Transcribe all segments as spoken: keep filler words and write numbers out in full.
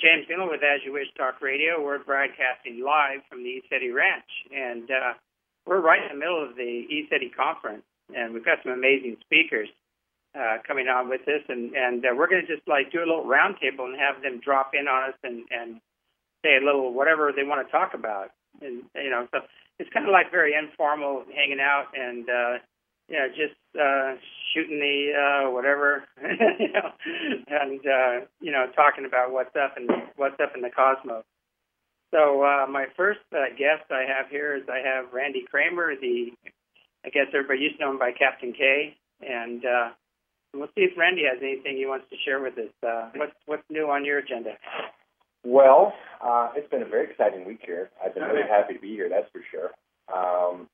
James Dillon with As You Wish Talk Radio. We're broadcasting live from the ECETI Ranch, and uh, we're right in the middle of the ECETI conference, and we've got some amazing speakers uh, coming on with us, and, and uh, we're going to just like do a little roundtable and have them drop in on us and, and say a little whatever they want to talk about, and you know, so it's kind of like very informal, hanging out and uh, you know, just uh, shooting the uh, whatever, you know, and uh, you know, talking about what's up and what's up in the cosmos. So uh, my first uh, guest I have here is I have Randy Kramer, the I guess everybody used to know him by Captain K, and uh, we'll see if Randy has anything he wants to share with us. Uh, what's what's new on your agenda? Well, uh, it's been a very exciting week here. I've been really happy to be here, that's for sure. Um,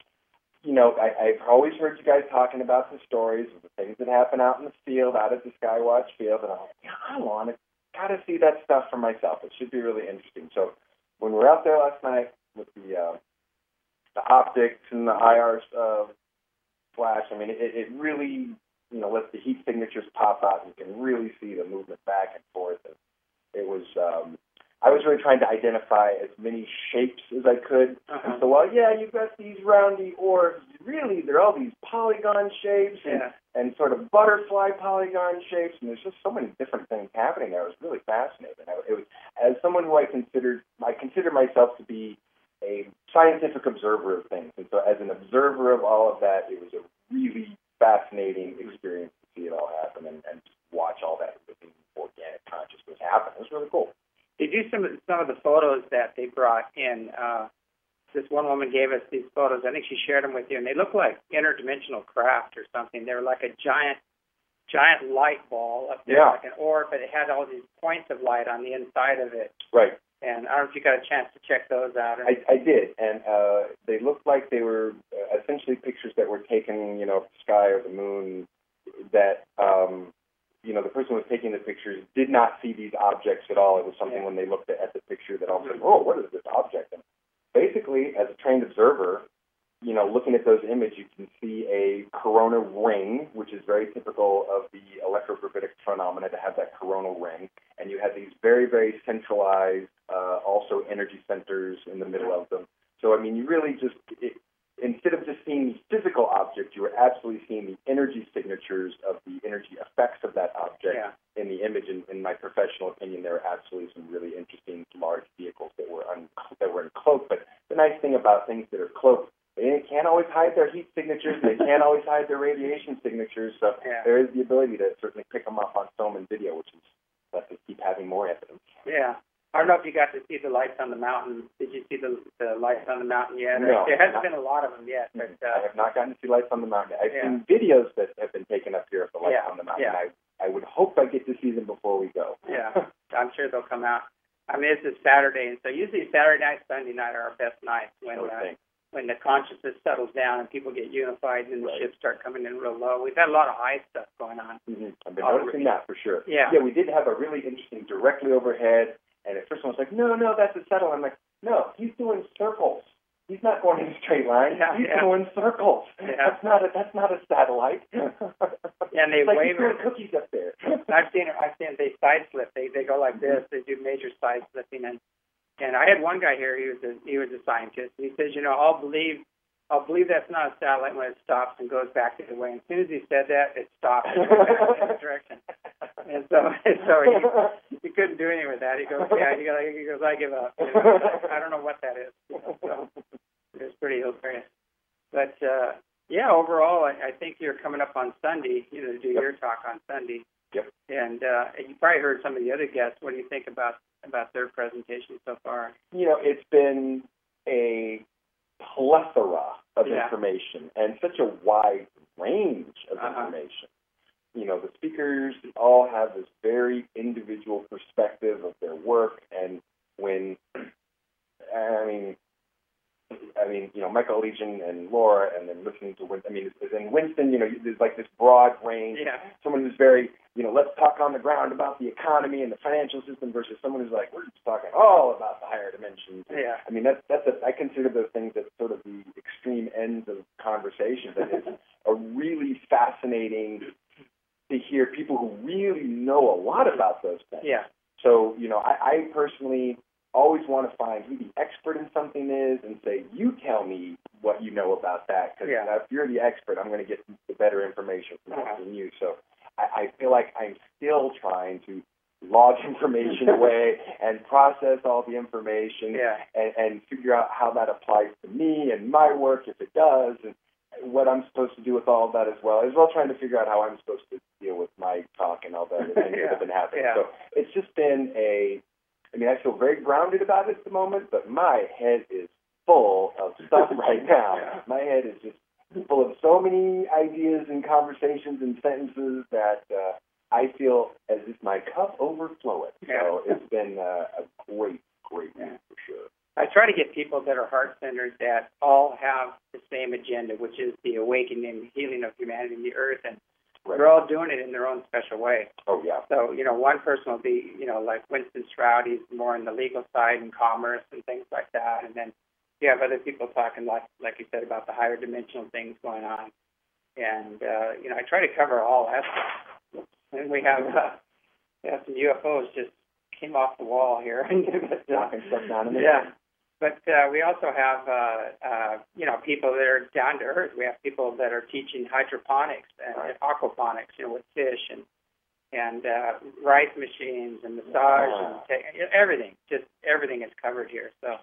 you know, I, I've always heard you guys talking about the stories of the things that happen out in the field, out at the Skywatch field, and I'm like, yeah, I want to, got to see that stuff for myself. It should be really interesting. So when we were out there last night with the uh, the optics and the I R uh, flash, I mean, it, it really, you know, lets the heat signatures pop out. You can really see the movement back and forth. And it was, um, I was really trying to identify as many shapes as I could. Uh-huh. And so, well, yeah, you've got these roundy orbs. Really, they're all these polygon shapes and, yeah. and sort of butterfly polygon shapes. And there's just so many different things happening there. It was really fascinating. I, it was, as someone who I considered, I consider myself to be a scientific observer of things. And so as an observer of all of that, it was a really fascinating experience to see it all happen and, and just watch all that organic consciousness happen. It was really cool. They do some of, some of the photos that they brought in. Uh, this one woman gave us these photos. I think she shared them with you, and they look like interdimensional craft or something. They were like a giant, giant light ball up there, yeah. like an orb, but it had all these points of light on the inside of it. Right. And I don't know if you got a chance to check those out. Or... I, I did, and uh, they looked like they were uh, essentially pictures that were taken, you know, of the sky or the moon that... Um, you know, the person who was taking the pictures did not see these objects at all. It was something yeah. when they looked at the picture that all of a sudden, oh, what is this object? And basically, as a trained observer, you know, looking at those images, you can see a coronal ring, which is very typical of the electrogravitic phenomena to have that coronal ring. And you have these very, very centralized, uh, also energy centers in the middle of them. So, I mean, you really just... It, instead of just seeing the physical object, you were absolutely seeing the energy signatures of the energy effects of that object yeah. in the image. And in my professional opinion, there were absolutely some really interesting large vehicles that were un- that were encloaked. But the nice thing about things that are cloaked, they can't always hide their heat signatures. They can't always hide their radiation signatures. So yeah. there is the ability to certainly pick them up on film and video, which is lets us keep having more evidence. Yeah. I don't know if you got to see the lights on the mountain. Did you see the, the lights on the mountain yet? No. There hasn't been a lot of them yet. But, uh, I have not gotten to see lights on the mountain. I've yeah. seen videos that have been taken up here of the lights yeah. on the mountain. Yeah. I, I would hope I get to see them before we go. Yeah, I'm sure they'll come out. I mean, it's a Saturday, and so usually Saturday night, Sunday night are our best nights when uh, when the consciousness settles down and people get unified and the right. ships start coming in real low. We've had a lot of high stuff going on. Mm-hmm. I've been noticing that for sure. Yeah. Yeah, we did have a really interesting directly overhead. And at first I was like, no, no, that's a satellite. I'm like, no, he's doing circles. He's not going in a straight line. Yeah, he's yeah. doing circles. Yeah. That's not a that's not a satellite. Yeah, and they it's like wave he's doing cookies up there. I've seen it. I've seen they side slip. They they go like this. They do major side slipping. And and I had one guy here. He was a he was a scientist. He says, you know, I'll believe I'll believe that's not a satellite when it stops and goes back the other way. And as soon as he said that, it stopped and went back in the direction. And so, so he, he couldn't do anything with that. He goes, yeah. He goes, he goes I give up. You know, I don't know what that is. So it was pretty hilarious. But uh, yeah, overall, I, I think you're coming up on Sunday. You know, to do yep. your talk on Sunday. Yep. And uh, you probably heard some of the other guests. What do you think about about their presentation so far? You know, it's been a plethora of yeah. information and such a wide range of uh-huh. information. You know, the speakers all have this very individual perspective of their work, and when, I mean, I mean, you know, Michael Legion and Laura, and then listening to Winston, I mean, and Winston, you know, there's like this broad range. Yeah. Someone who's very, you know, let's talk on the ground about the economy and the financial system versus someone who's like, we're just talking all about the higher dimensions. Yeah. I mean, that's, that's a, I consider those things as sort of the extreme ends of conversations. And it's a really fascinating to hear people who really know a lot about those things. Yeah. So, you know, I, I personally always want to find who the expert in something is and say, you tell me what you know about that. Because yeah. if you're the expert, I'm going to get the better information from uh-huh. than you. So I, I feel like I'm still trying to log information away and process all the information yeah. and, and figure out how that applies to me and my work, if it does, and what I'm supposed to do with all of that as well, as well trying to figure out how I'm supposed to deal with my talk and all the other things yeah. that have been happening. Yeah. So it's just been a, I mean, I feel very grounded about it at the moment, but my head is full of stuff right now. yeah. My head is just full of so many ideas and conversations and sentences that uh, I feel as if my cup overfloweth. Yeah. So it's been uh, a great, great week for sure. I try to get people that are heart-centered that all have the same agenda, which is the awakening and healing of humanity and the earth, and right. they're all doing it in their own special way. Oh, yeah. So, you know, one person will be, you know, like Winston Stroud, he's more on the legal side and commerce and things like that, and then you have other people talking, like like you said, about the higher dimensional things going on. And, uh, you know, I try to cover all aspects. And we have, uh, we have some U F Os just came off the wall here. Knocking stuff down in the yeah. But uh, we also have, uh, uh, you know, people that are down to earth. We have people that are teaching hydroponics and right. aquaponics, you know, with fish and and uh, rice machines and massage yeah. and te- everything. Just everything is covered here. So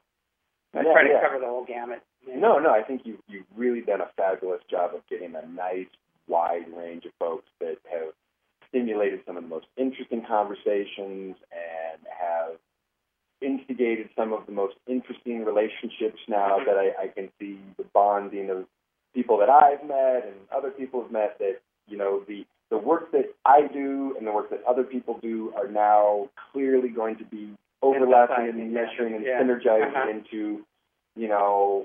I yeah, try to yeah. cover the whole gamut. Yeah. No, no, I think you you've really done a fabulous job of getting a nice wide range of folks that have stimulated some of the most interesting conversations and have instigated some of the most interesting relationships now that I, I can see the bonding of people that I've met and other people have met, that, you know, the, the work that I do and the work that other people do are now clearly going to be overlapping and measuring and yeah. synergizing uh-huh. into, you know,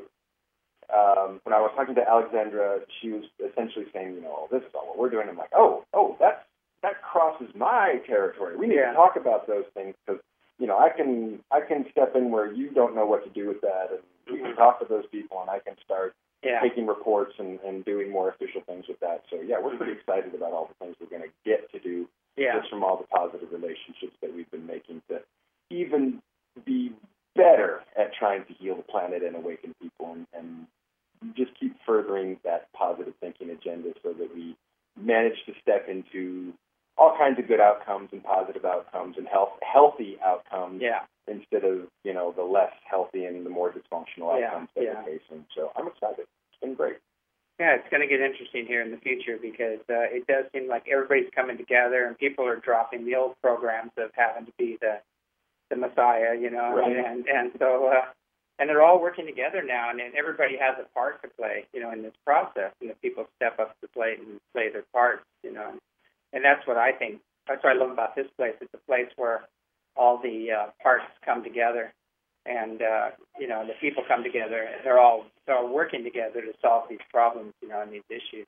um, when I was talking to Alexandra, she was essentially saying, you know, this is all what we're doing. I'm like, oh, oh, that's, that crosses my territory. We need yeah. to talk about those things because, you know, I can I can step in where you don't know what to do with that, and we can talk to those people, and I can start yeah. taking reports and, and doing more official things with that. So, yeah, we're pretty excited about all the things we're going to get to do yeah. just from all the positive relationships that we've been making to even be better at trying to heal the planet and awaken people and, and just keep furthering that positive thinking agenda so that we manage to step into all kinds of good outcomes and positive outcomes and health, healthy outcomes yeah. instead of, you know, the less healthy and the more dysfunctional yeah. outcomes that yeah. we're facing. So I'm excited. It's been great. Yeah, it's going to get interesting here in the future because uh, it does seem like everybody's coming together and people are dropping the old programs of having to be the the Messiah, you know, right. and and so uh, and they're all working together now, and, and everybody has a part to play, you know, in this process. You know, people step up to the plate and play their parts, you know. And that's what I think, that's what I love about this place. It's a place where all the uh, parts come together and, uh, you know, the people come together. And they're all, they're all working together to solve these problems, you know, and these issues.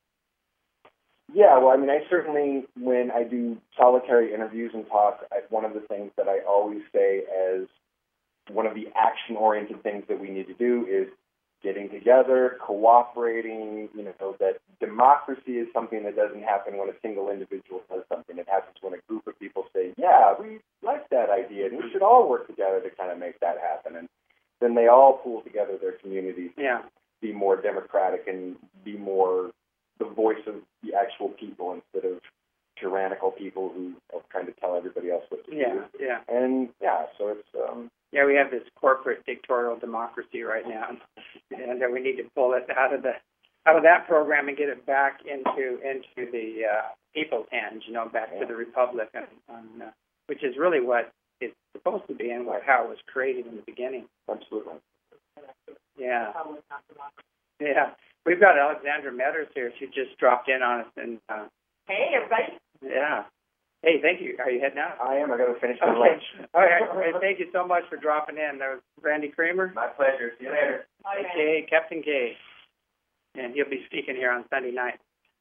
Yeah, well, I mean, I certainly, when I do solitary interviews and talk, I, one of the things that I always say as one of the action-oriented things that we need to do is getting together, cooperating, you know, that democracy is something that doesn't happen when a single individual does something. It happens when a group of people say, yeah, we like that idea, and we should all work together to kind of make that happen. And then they all pool together their communities yeah. to be more democratic and be more the voice of the actual people instead of tyrannical people who are trying to tell everybody else what to yeah. do. Yeah, And, yeah, so it's... um Yeah, we have this corporate dictatorial democracy right now, and uh, we need to pull it out of the out of that program and get it back into into the uh, people's hands. You know, back yeah. to the republic, and, and, uh, which is really what it's supposed to be and what, how it was created in the beginning. Absolutely. Yeah. Yeah, we've got Alexandra Metters here. She just dropped in on us, and uh, hey, everybody. Yeah. Hey, thank you. Are you heading out? I am. I got to finish my okay. lunch. All right. All right. Thank you so much for dropping in. That was Randy Kramer. My pleasure. See you later. Okay, Captain K. And he'll be speaking here on Sunday night.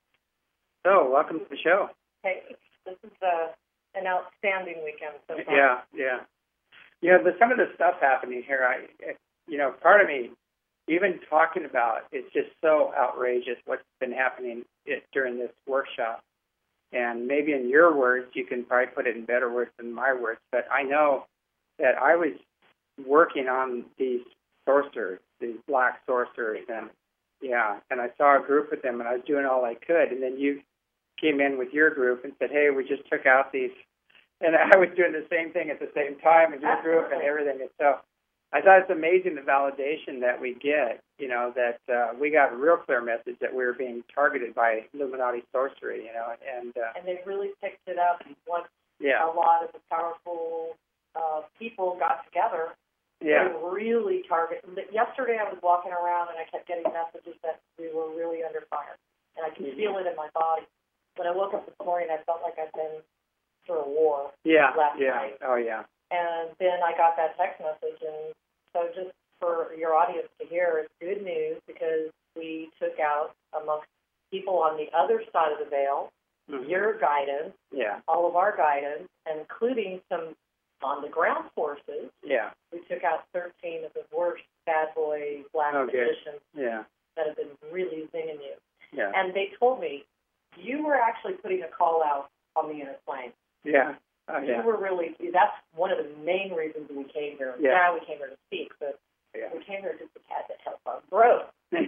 So, welcome to the show. Hey, this is uh, an outstanding weekend so far. Yeah, yeah. You know, the, some of the stuff happening here, I, you know, part of me, even talking about, it's just so outrageous what's been happening it, during this workshop. And maybe in your words, you can probably put it in better words than my words, but I know that I was working on these sorcerers, these black sorcerers, and yeah, and I saw a group of them, and I was doing all I could, and then you came in with your group and said, hey, we just took out these, and I was doing the same thing at the same time in your group and everything, and so I thought it's amazing the validation that we get, you know, that uh, we got a real clear message that we were being targeted by Illuminati sorcery, you know, and uh, and they really picked it up once yeah. a lot of the powerful uh, people got together. Yeah. They really targeted. Yesterday I was walking around and I kept getting messages that we were really under fire, and I could mm-hmm. feel it in my body. When I woke up this morning, I felt like I'd been through a war yeah. last yeah. night. Oh, yeah. And then I got that text message, and so just for your audience to hear, it's good news because we took out amongst people on the other side of the veil, mm-hmm. your guidance, yeah. all of our guidance, including some on-the-ground forces. Yeah. We took out thirteen of the worst bad boy black oh, magicians yeah. that have been really zinging you. Yeah. And they told me you were actually putting a call out on the inner plane. Yeah. Oh, yeah. You were really, that's one of the main reasons we came here. Yeah. Yeah, we came here to speak, but yeah. we came here just to had to help our growth.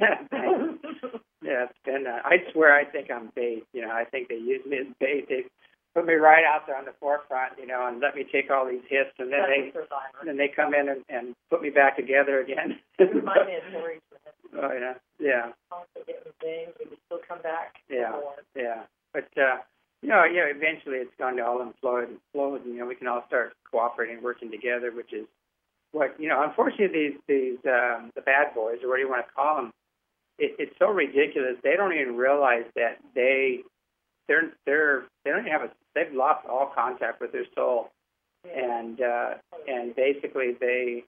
yeah, it's been, uh, I swear I think I'm bait. You know, I think they use me as bait. They put me right out there on the forefront, you know, and let me take all these hits, and then they and then they come in and, and put me back together again. Remind me of stories. Oh, yeah. Yeah. Also getting things, we can still come back. Yeah. Yeah. But, uh, you know, yeah, eventually it's going to all implode and explode, and, you know, we can all start cooperating, working together, which is what, you know, unfortunately these, these um, the bad boys, or what do you want to call them, it, it's so ridiculous. They don't even realize that they, they're, they're, they don't even have a, they've lost all contact with their soul. Yeah. And, uh, and basically they,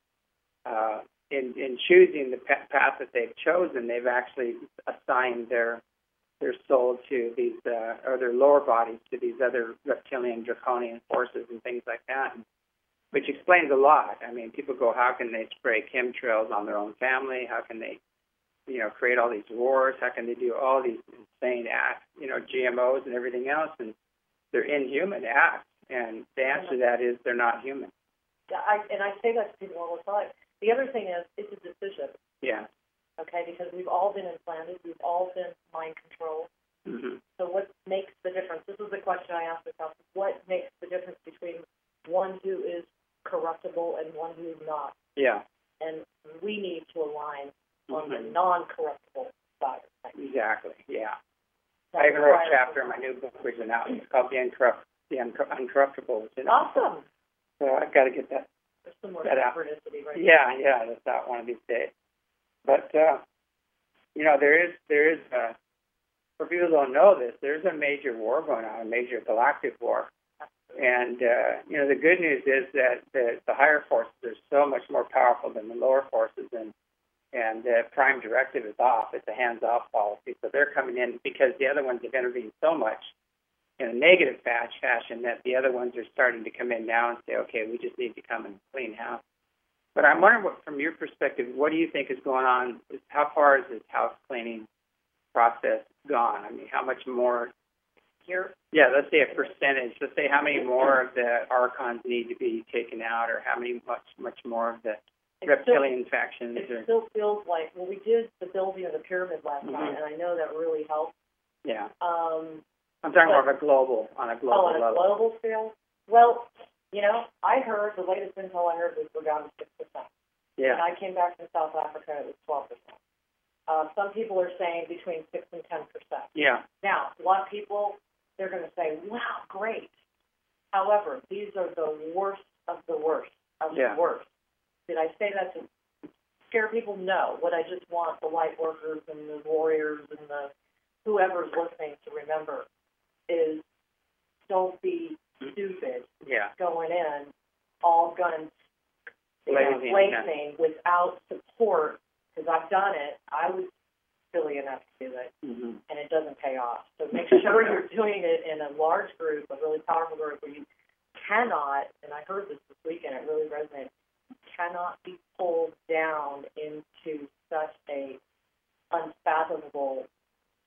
uh, in, in choosing the path that they've chosen, they've actually assigned their, their soul to these, uh, or their lower bodies to these other reptilian, draconian forces and things like that, which explains a lot. I mean, people go, how can they spray chemtrails on their own family? How can they, you know, create all these wars? How can they do all these insane acts, you know, G M Os and everything else? And they're inhuman acts. And the answer to that is they're not human. Yeah, I, and I say that to people all the time. The other thing is, it's a decision. Yeah. Okay, because we've all been implanted, we've all been mind controlled. Mm-hmm. So what makes the difference? This is the question I ask myself. What makes the difference between one who is corruptible and one who is not? Yeah. And we need to align mm-hmm. on the non-corruptible side of things. Exactly, yeah. That's I even wrote a chapter in my new book, which is out. It's called The, Uncorrupt, the Unco- Uncorruptible. Which is awesome. So I've got to get that. There's some more that synchronicity right Yeah, now. yeah, that's out one of these days. But, uh, you know, there is, there is a, for people who don't know this, there's a major war going on, a major galactic war. And, uh, you know, the good news is that the, the higher forces are so much more powerful than the lower forces, and and the prime directive is off. It's a hands-off policy. So they're coming in because the other ones have intervened so much in a negative fashion that the other ones are starting to come in now and say, okay, we just need to come and clean house. But I'm wondering, what, from your perspective, what do you think is going on? How far is this house cleaning process gone? I mean, how much more? Here? Yeah, let's say a percentage. Let's say how many more of the archons need to be taken out, or how many much much more of the it reptilian still, factions? It or, still feels like, well, we did the building of the pyramid last mm-hmm. night, and I know that really helped. Yeah. Um, I'm talking but, more of a global, on a global oh, on a level. global scale? Well, you know, I heard, the latest intel I heard was we're down to six percent. Yeah. And I came back from South Africa, it was twelve percent. Uh, some people are saying between six and ten percent. Yeah. Now, a lot of people, they're going to say, wow, great. However, these are the worst of the worst of yeah. the worst. Did I say that to scare people? No. What I just want the light workers and the warriors and the whoever's listening to remember is don't be stupid yeah. going in all guns blazing, blazing yeah. without support, because I've done it. I was silly enough to do it, mm-hmm. and it doesn't pay off. So make sure you're doing it in a large group, a really powerful group, where you cannot, and I heard this this weekend, it really resonated, you cannot be pulled down into such a unfathomable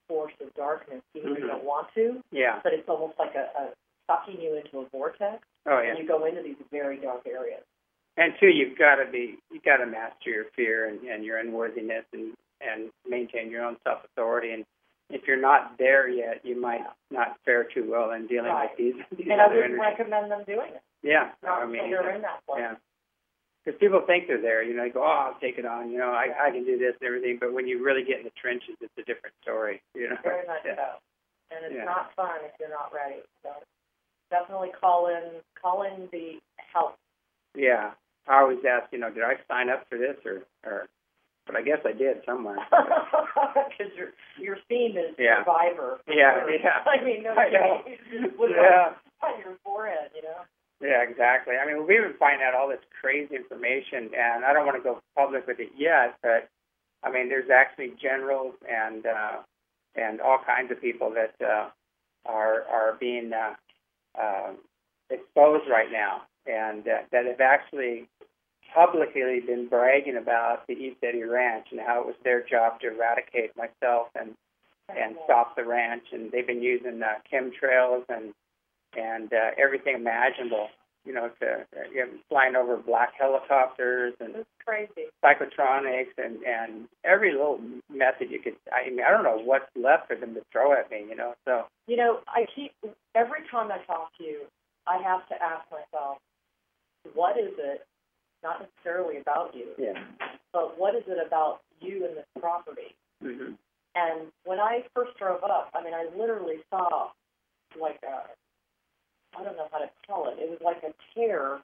force of darkness, even Mhm. if you don't want to. Yeah. But it's almost like a, a sucking you into a vortex, Oh, yeah. and you go into these very dark areas. And two, you've got to be, you've got to master your fear and, and your unworthiness, and, and maintain your own self-authority. And if you're not there yet, you might not fare too well in dealing Right. with these. these And I other wouldn't energies. recommend them doing it. Yeah, Not I mean, until they're in that place. yeah. Because people think they're there, you know, they go, oh, I'll take it on, you know, I, I can do this and everything. But when you really get in the trenches, it's a different story, you know. Very much Yeah. so. And it's Yeah. not fun if you're not ready. So definitely call in, call in the help. Yeah. I always ask, you know, did I sign up for this or, or but I guess I did somewhere. Because your your theme is Yeah. survivor. Yeah, yeah. I mean, no I know. kidding. You just put it Yeah. on your forehead, you know. Yeah, exactly. I mean, we've been finding out all this crazy information, and I don't want to go public with it yet, but I mean, there's actually generals and uh, and all kinds of people that uh, are are being uh, uh, exposed right now, and uh, that have actually publicly been bragging about the East Eddy Ranch and how it was their job to eradicate myself and and stop the ranch, and they've been using uh, chemtrails and and uh, everything imaginable, you know, to uh, you know, flying over black helicopters and It's crazy. psychotronics and, and every little method you could. I mean, I don't know what's left for them to throw at me, you know. So You know, I keep, every time I talk to you, I have to ask myself, what is it, not necessarily about you, yeah. but what is it about you and this property? Mm-hmm. And when I first drove up, I mean, I literally saw like a, I don't know how to call it. It was like a tear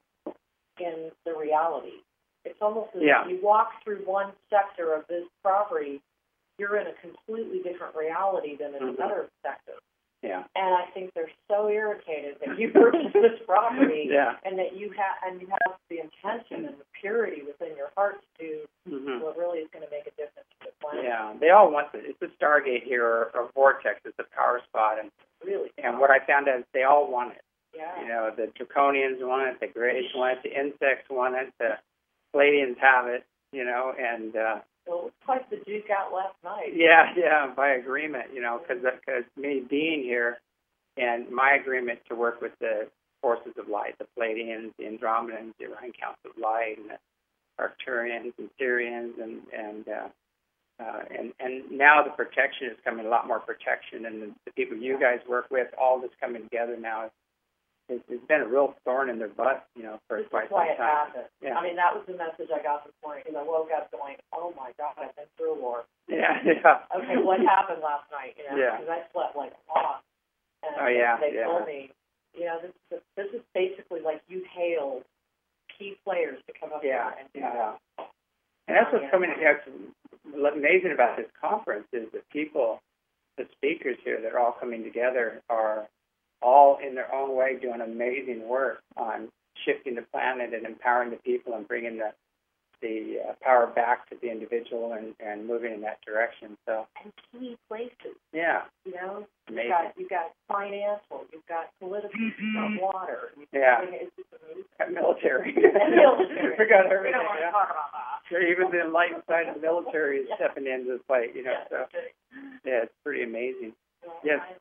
in the reality. It's almost as Yeah. if you walk through one sector of this property, you're in a completely different reality than in Mhm. another sector. Yeah. And I think they're so irritated that you purchased this property Yeah. and that you have and you have the intention and the purity within your heart to do Mm-hmm. what really is going to make a difference to the planet. Yeah. They all want the, it's a Stargate here or a vortex. It's a power spot, and Really. and what I found out is they all want it. Yeah. You know, the Draconians want it, the Greys want it, the insects want it, the Palladians have it, you know, and, uh, Well, it was quite the duke out last night. yeah, yeah, by agreement, you know, because because me being here and my agreement to work with the forces of light, the Palladians, the Andromedans, the Orion Council of Light, and the Arcturians and Syrians, and, and, uh, uh, and, and now the protection is coming, a lot more protection, and the, the people you guys work with, all this coming together now. It's, it's been a real thorn in their butt, you know, for This quite is some why it time. happened. Yeah. I mean, that was the message I got this morning because I woke up going, oh, my God, I've been through a war. Yeah, yeah. Okay, what happened last night? You know, Yeah. because I slept like a hawk. And Oh, yeah, they yeah. told me, you know, this is, this is basically like you hailed key players to come up Yeah, here and do yeah. that. And that's what's coming. That's what's amazing about this conference is that people, the speakers here, that are all coming together, are all in their own way doing amazing work on shifting the planet and empowering the people and bringing the the uh, power back to the individual and, and moving in that direction. So And key places, yeah, you know, you've amazing. got, you've got financial, you've got political, you've got water. Yeah. I mean, it's just amazing. And military. And military. Forgot We everything. don't want Yeah. to talk about that. Sure, even the enlightened side of the military is Yeah. stepping into the fight. You know, Yeah, so okay. yeah, it's pretty amazing. Well, Yes. I,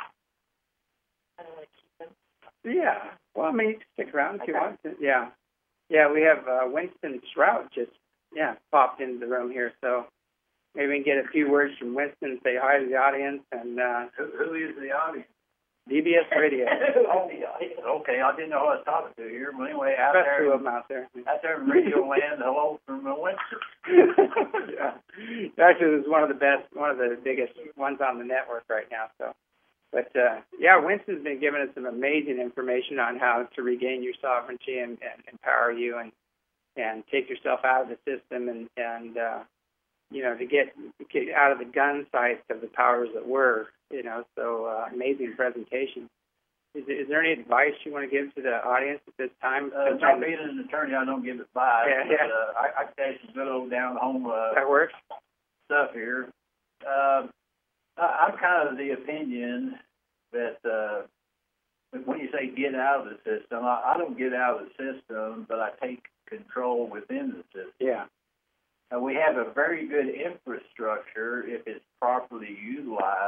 I don't want to keep them. Yeah. Well, I mean, you can stick around if you Okay. want to. Yeah. Yeah, we have uh, Winston Shrout just, yeah, popped into the room here. So maybe we can get a few words from Winston, say hi to the audience, and uh, Who, who is the audience? D B S Radio. Oh, okay. I didn't know who I was talking to here. But anyway, out Got there, two of them out there. out there in Radio Land, hello from uh, Windsor. Yeah. Actually, this is one of the best, one of the biggest ones on the network right now. So, but uh, yeah, Winston's been giving us some amazing information on how to regain your sovereignty and, and empower you and and take yourself out of the system and and uh, you know to get, get out of the gun sights of the powers that were. You know, so uh, amazing presentation. Is, is there any advice you want to give to the audience at this time? Uh, not being an attorney, I don't give it by. Yeah, but, yeah. Uh, I, I tell you some good old down home uh, That works. stuff here. Uh, I, I'm kind of the opinion that uh, when you say get out of the system, I, I don't get out of the system, but I take control within the system. Yeah. Uh, we have a very good infrastructure if it's properly utilized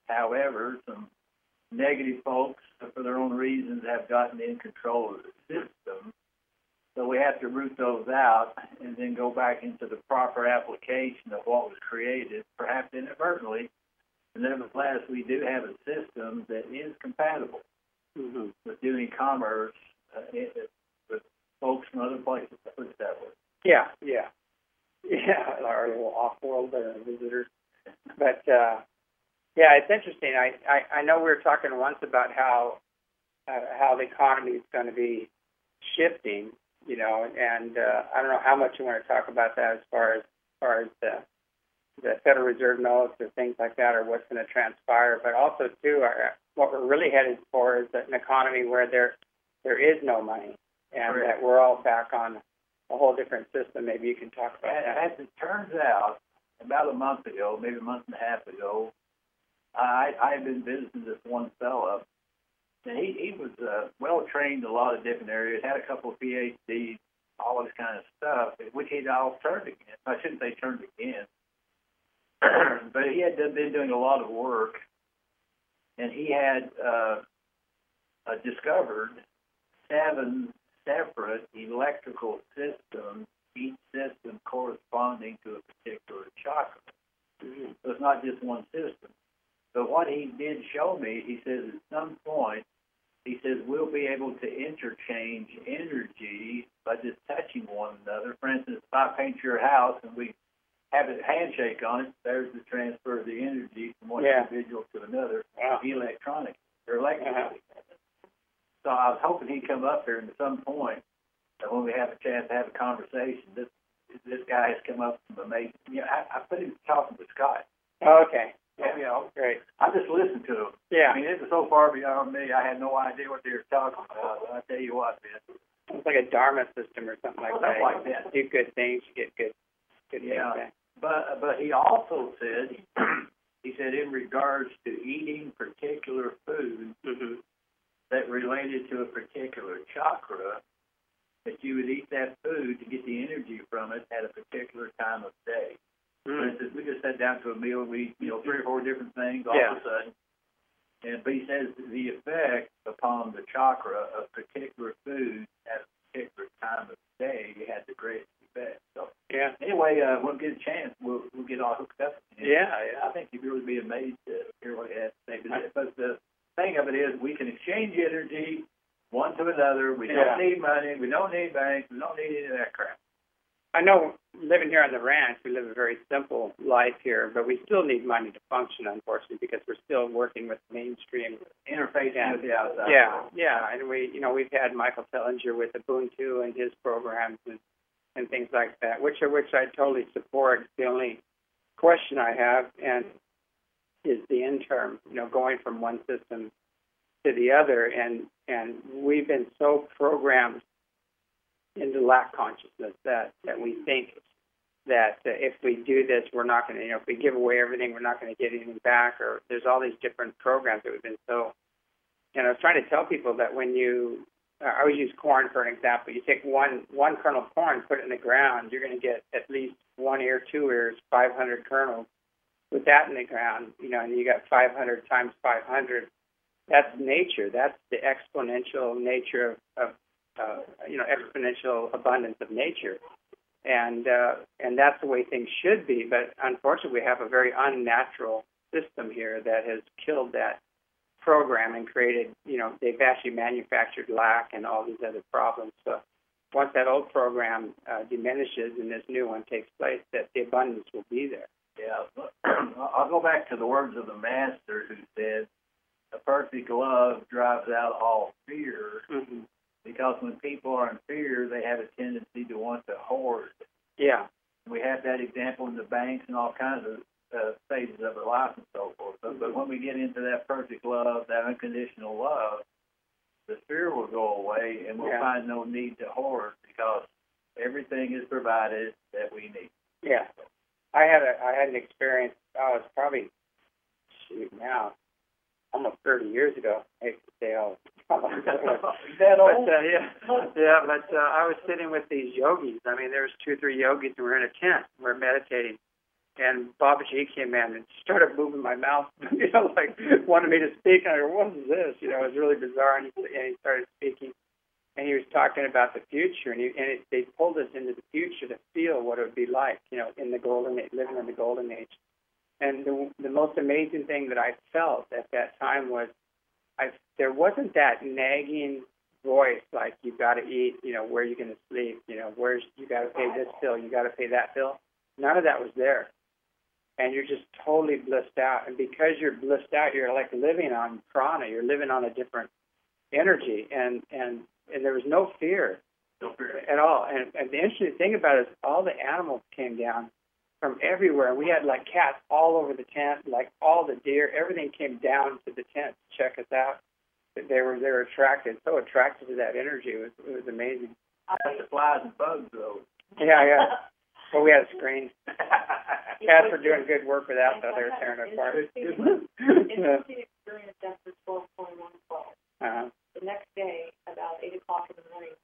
However, some negative folks, for their own reasons, have gotten in control of the system. So we have to root those out and then go back into the proper application of what was created, perhaps inadvertently. But nevertheless, we do have a system that is compatible mm-hmm. with doing commerce uh, with folks from other places. Put it that way. Yeah, yeah, yeah. Our little off-world uh, visitors, but uh, yeah, it's interesting. I, I I know we were talking once about how uh, how the economy is going to be shifting. You know, and uh, I don't know how much you want to talk about that as far as, as far as the, the Federal Reserve notes or things like that, or what's going to transpire. But also, too, our, what we're really headed for is an economy where there there is no money, and Correct. That we're all back on a whole different system. Maybe you can talk about as, that. As it turns out, about a month ago, maybe a month and a half ago, I I had been visiting this one fellow. And he, he was uh, well-trained in a lot of different areas, had a couple of P H Ds, all this kind of stuff, which he'd all turned against. I shouldn't say turned against, but he had been doing a lot of work, and he had uh, uh, discovered seven separate electrical systems, each system corresponding to a particular chakra. Mm-hmm. So it's not just one system. But what he did show me, he says at some point, he says we'll be able to interchange energy by just touching one another. For instance, if I paint your house and we have a handshake on it, there's the transfer of the energy from one yeah. individual to another, wow. electronic or electrically. Uh-huh. So I was hoping he'd come up here, and at some point, uh, when we have a chance to have a conversation, this this guy has come up with some amazing. You know, I, I put him talking with Scott. Oh, okay. Yeah, you know, great. I just listened to them. Yeah. I mean, it was so far beyond me, I had no idea what they were talking about. I tell you what, man. It's like a Dharma system or something like that. Something like that. You do good things, you get good, good yeah. things back. But but he also said, he said in regards to eating particular food mm-hmm. that related to a particular chakra, that you would eat that food to get the energy from it at a particular time of day. Mm. For instance, we just sat down to a meal, we you know three or four different things all yeah. of a sudden, and but he says the effect upon the chakra of particular food at a particular time of day had the greatest effect. So yeah. Anyway, uh, we'll get a chance. We'll we'll get all hooked up. Yeah, yeah. I think you'd really be amazed to hear what he has to say. But the thing of it is, we can exchange energy one to another. We yeah. don't need money. We don't need banks. We don't need any of that crap. I know living here on the ranch, we live a very simple life here, but we still need money to function, unfortunately, because we're still working with mainstream interfacing yeah. with the outside. Yeah, yeah, and we, you know, we've had Michael Tellinger with Ubuntu and his programs and, and things like that, which are which I totally support. The only question I have and is the interim, you know, going from one system to the other, and and we've been so programmed into lack consciousness that, that we think that uh, if we do this, we're not going to, you know, if we give away everything, we're not going to get anything back, or there's all these different programs that we've been so, and I was trying to tell people that when you, uh, I always use corn for an example, you take one, one kernel of corn, put it in the ground, you're going to get at least one ear, two ears, five hundred kernels. With that in the ground, you know, and you got five hundred times five hundred, that's nature, that's the exponential nature of, of Uh, you know, exponential abundance of nature, and uh, and that's the way things should be. But unfortunately, we have a very unnatural system here that has killed that program and created, you know, they've actually manufactured lack and all these other problems. So once that old program uh, diminishes and this new one takes place, that the abundance will be there. Yeah, I'll go back to the words of the master who said, "A perfect love drives out all fear." Mm-hmm. Because when people are in fear, they have a tendency to want to hoard. Yeah. We have that example in the banks and all kinds of uh, stages of our life and so forth. But, but when we get into that perfect love, that unconditional love, the fear will go away, and we'll yeah. find no need to hoard because everything is provided that we need. Yeah. I had a I had an experience. I was probably shoot now. almost thirty years ago. I hate to say all. that old? But, uh, yeah, yeah. But uh, I was sitting with these yogis. I mean, there was two, three yogis, and we were in a tent. We we're meditating, and Baba G came in and started moving my mouth, you know, like wanted me to speak. And I go, what is this? You know, it was really bizarre. And he, and he started speaking, and he was talking about the future, and, he, and it, they pulled us into the future to feel what it would be like, you know, in the golden age, living in the golden age. And the, the most amazing thing that I felt at that time was, I there wasn't that nagging voice like you got to eat, you know, where are you going to sleep, you know, where's you got to pay this bill, you got to pay that bill. None of that was there. And you're just totally blissed out. And because you're blissed out, you're like living on prana. You're living on a different energy. And, and, and there was no fear, no fear at all. And, and the interesting thing about it is all the animals came down from everywhere. We had like cats all over the tent, like all the deer, everything came down to the tent to check us out. They were, they were attracted, so attracted to that energy. It was, it was amazing. That's the flies and bugs, though. Yeah, yeah. Well, we had a screen. Cats were doing good work without that. They were tearing it apart. Interesting experience after twelve twenty-one twelve. Uh-huh. The next day, about eight o'clock in the morning,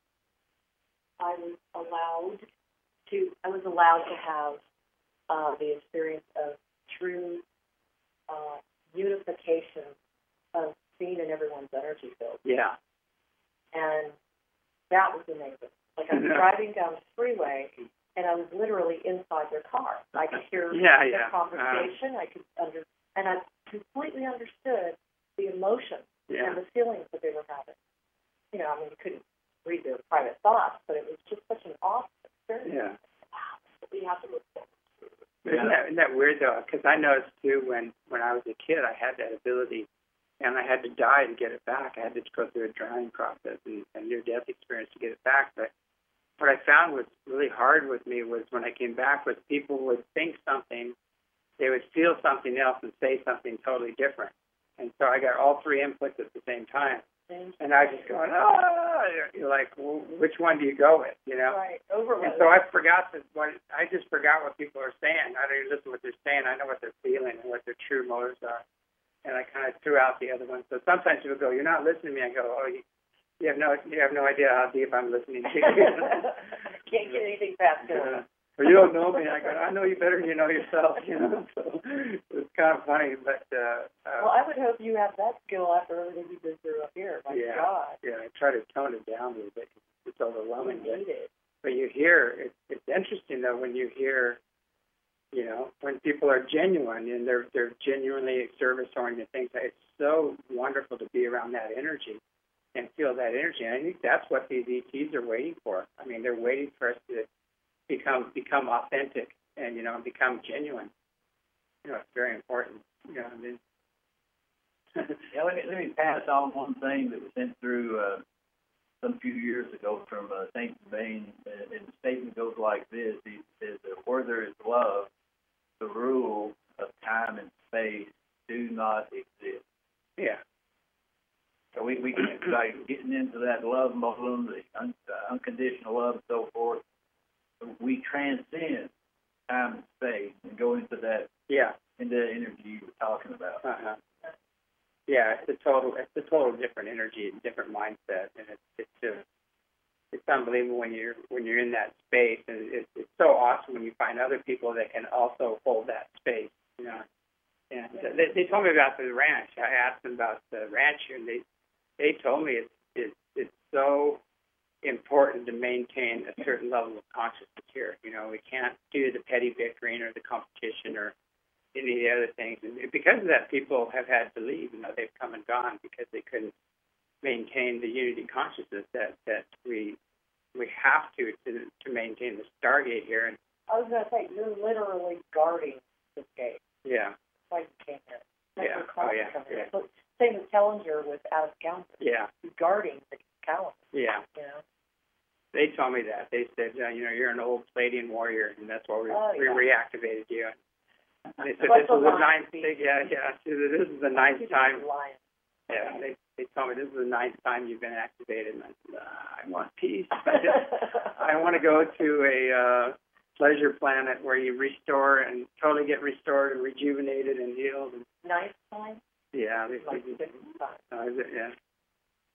I was allowed to. I was allowed to have uh, the experience of true uh, unification of seeing in everyone's energy field. Yeah. And that was amazing. Like I was driving down the freeway, and I was literally inside their car. I could hear yeah, their yeah. conversation. Uh, I could under, and I completely understood the emotions yeah. and the feelings that they were having. You know, I mean, you couldn't read their private thoughts, but it was just such an awesome experience. Yeah. Wow, we have to look forward to. Isn't that, isn't that weird, though? Because I noticed, too, when, when I was a kid, I had that ability, and I had to die to get it back. I had to go through a drowning process and a near-death experience to get it back. But what I found was really hard with me was when I came back was people would think something, they would feel something else and say something totally different. And so I got all three inputs at the same time. And I was just going, ah, you're like, well, which one do you go with, you know? Right, overload. And so I forgot that what I just forgot what people are saying. I don't even listen to what they're saying. I know what they're feeling and what their true motives are. And I kind of threw out the other ones. So sometimes people go, "You're not listening to me." I go, "Oh, you, you have no, you have no idea how deep I'm listening to you." Can't get anything past it. Uh, or you don't know me. I go, "I know you better than you know yourself." You know, so it's kind of funny, but. Uh, uh, well, I would hope you have that skill after everything you've been through up here. My yeah, God. yeah. I try to tone it down a little bit. It's overwhelming. You need it. But you hear, it, it's interesting though when you hear. You know, when people are genuine and they're they're genuinely service-oriented things, it's so wonderful to be around that energy and feel that energy. And I think that's what these E Ts are waiting for. I mean, they're waiting for us to become become authentic and, you know, become genuine. You know, it's very important. You know, I mean. yeah, let me, let me pass on one thing that was sent through uh, some few years ago from uh, Saint Germain, and, and the statement goes like this: He says, "Where there is love, the rule of time and space do not exist." Yeah. So we, we can, like, getting into that love model, the un, uh, unconditional love and so forth, we transcend time and space and go into that, yeah, into the energy you were talking about. Uh-huh. Yeah, it's a total, it's a total different energy, different mindset, and it's it's just, it's unbelievable when you're when you're in that space, and it's it's so awesome when you find other people that can also hold that space, you know. And they, they told me about the ranch. I asked them about the ranch here, and they they told me it's it's it's so important to maintain a certain level of consciousness here. You know, we can't do the petty bickering or the competition or any of the other things. And because of that, people have had to leave. You know, they've come and gone because they couldn't maintain the unity consciousness that, that we we have to, to to maintain the Stargate here. And I was going to say, you're literally guarding this gate. yeah. Like you came here. Like yeah. Oh, yeah. yeah. So, same as Tellinger with Alice Calendar. Yeah. You're guarding the calendar. Yeah. You know? They told me that. They said, uh, you know, you're an old Pleiadian warrior, and that's why we, oh, we yeah. reactivated you. And they said, Like this is the lion ninth speech. thing. Yeah, yeah. This is the ninth time. Lion. Yeah, they they told me this is the ninth time you've been activated. And I said, uh, I want peace. I want to go to a uh, pleasure planet where you restore and totally get restored and rejuvenated and healed. And, Ninth time? yeah. They, Like they, sixth time. uh, is it, yeah.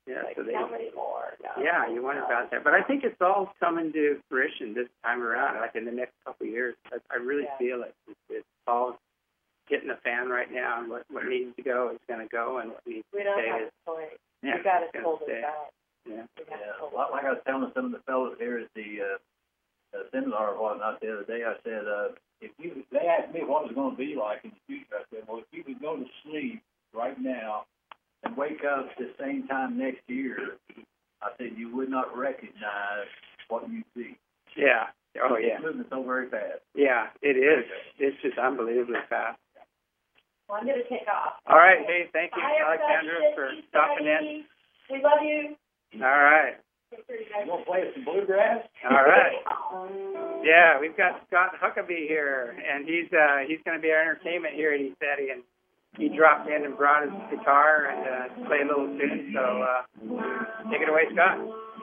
Yeah, like, so they, how many more? No. yeah, you wonder about that. But I think it's all coming to fruition this time around, like in the next couple of years. I, I really Yeah. feel it. It's, it's all hitting the fan right now, and what, what needs to go is going to go, and what needs We to don't stay have is, a choice. yeah, We got to it's gonna pull this stay. out. Yeah. We have to Yeah, pull like, this like I was telling some of the fellows here at the uh, uh, seminar or whatnot the other day, I said, uh, if you, they asked me what it was going to be like in the future, I said, well, if you would go to sleep right now and wake up the same time next year, I said, you would not recognize what you see. Yeah. Oh, yeah. It's moving so very fast. Yeah, it is. It's just unbelievably fast. Well, I'm going to take off. All right. Hey, thank you, Bye, Alexandra, everybody. for Thank you, stopping in. Daddy. We love you. All right. Take care, you guys. You want to play us some bluegrass? All right. Yeah, we've got Scott Huckabee here, and he's uh, he's going to be our entertainment here at ECETI, and he dropped in and brought his guitar and uh, play a little tune. So uh, take it away, Scott.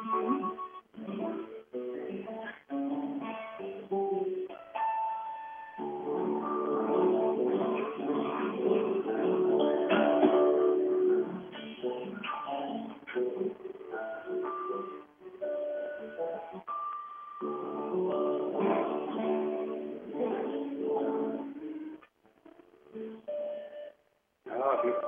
Oh, beautiful.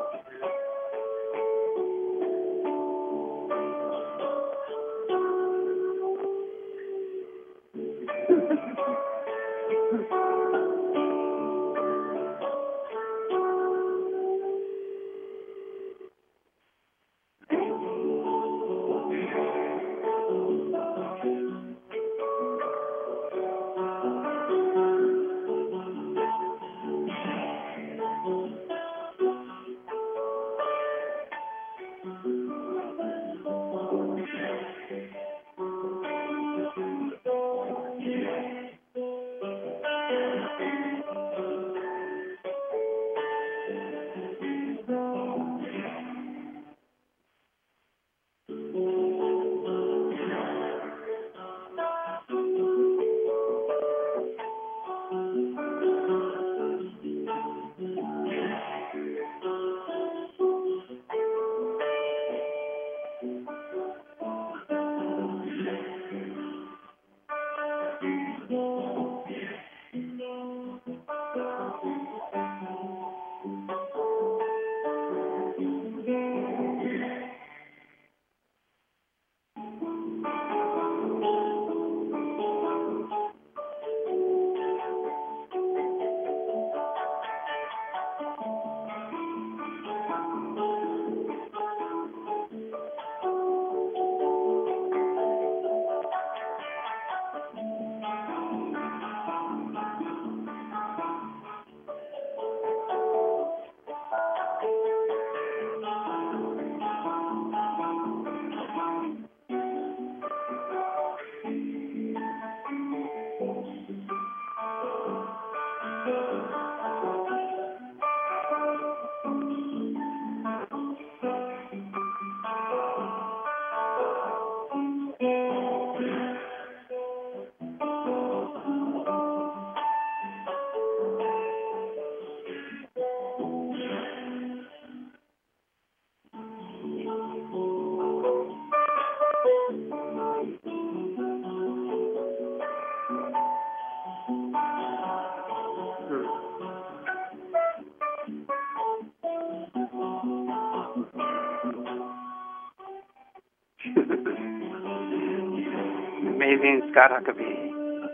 Amazing Scott Huckabee.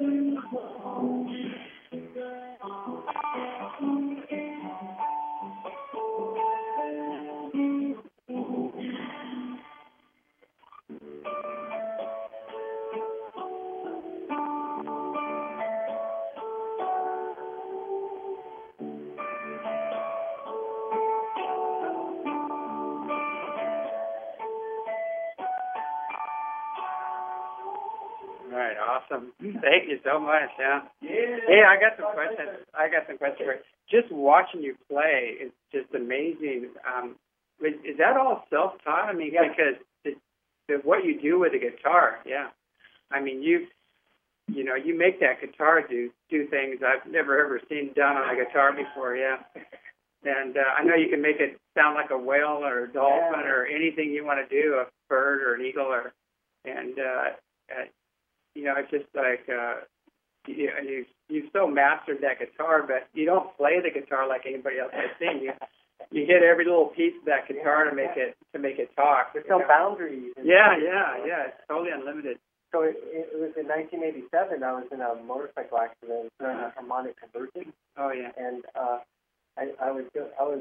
All right, awesome. Thank you so much. Yeah. Yeah. Hey, I got some questions. I got some questions for you. Just watching you play is just amazing. Um, is, is that all self-taught? I mean, Yeah. because the, the, what you do with a guitar, yeah. I mean, you, you know, you make that guitar do do things I've never ever seen done on a guitar before. Yeah. And uh, I know you can make it sound like a whale or a dolphin Yeah. or anything you want to do, a bird or an eagle, or and uh, uh, you know, it's just like uh, you, you you've so mastered that guitar, but you don't play the guitar like anybody else I've seen. You you hit every little piece of that guitar to make it to make it talk. There's no you know? boundaries. Yeah, yeah, yeah. It's totally unlimited. So it, it was in nineteen eighty-seven. I was in a motorcycle accident during Uh-huh. a harmonic conversion, Oh yeah. and uh, I, I was do- I was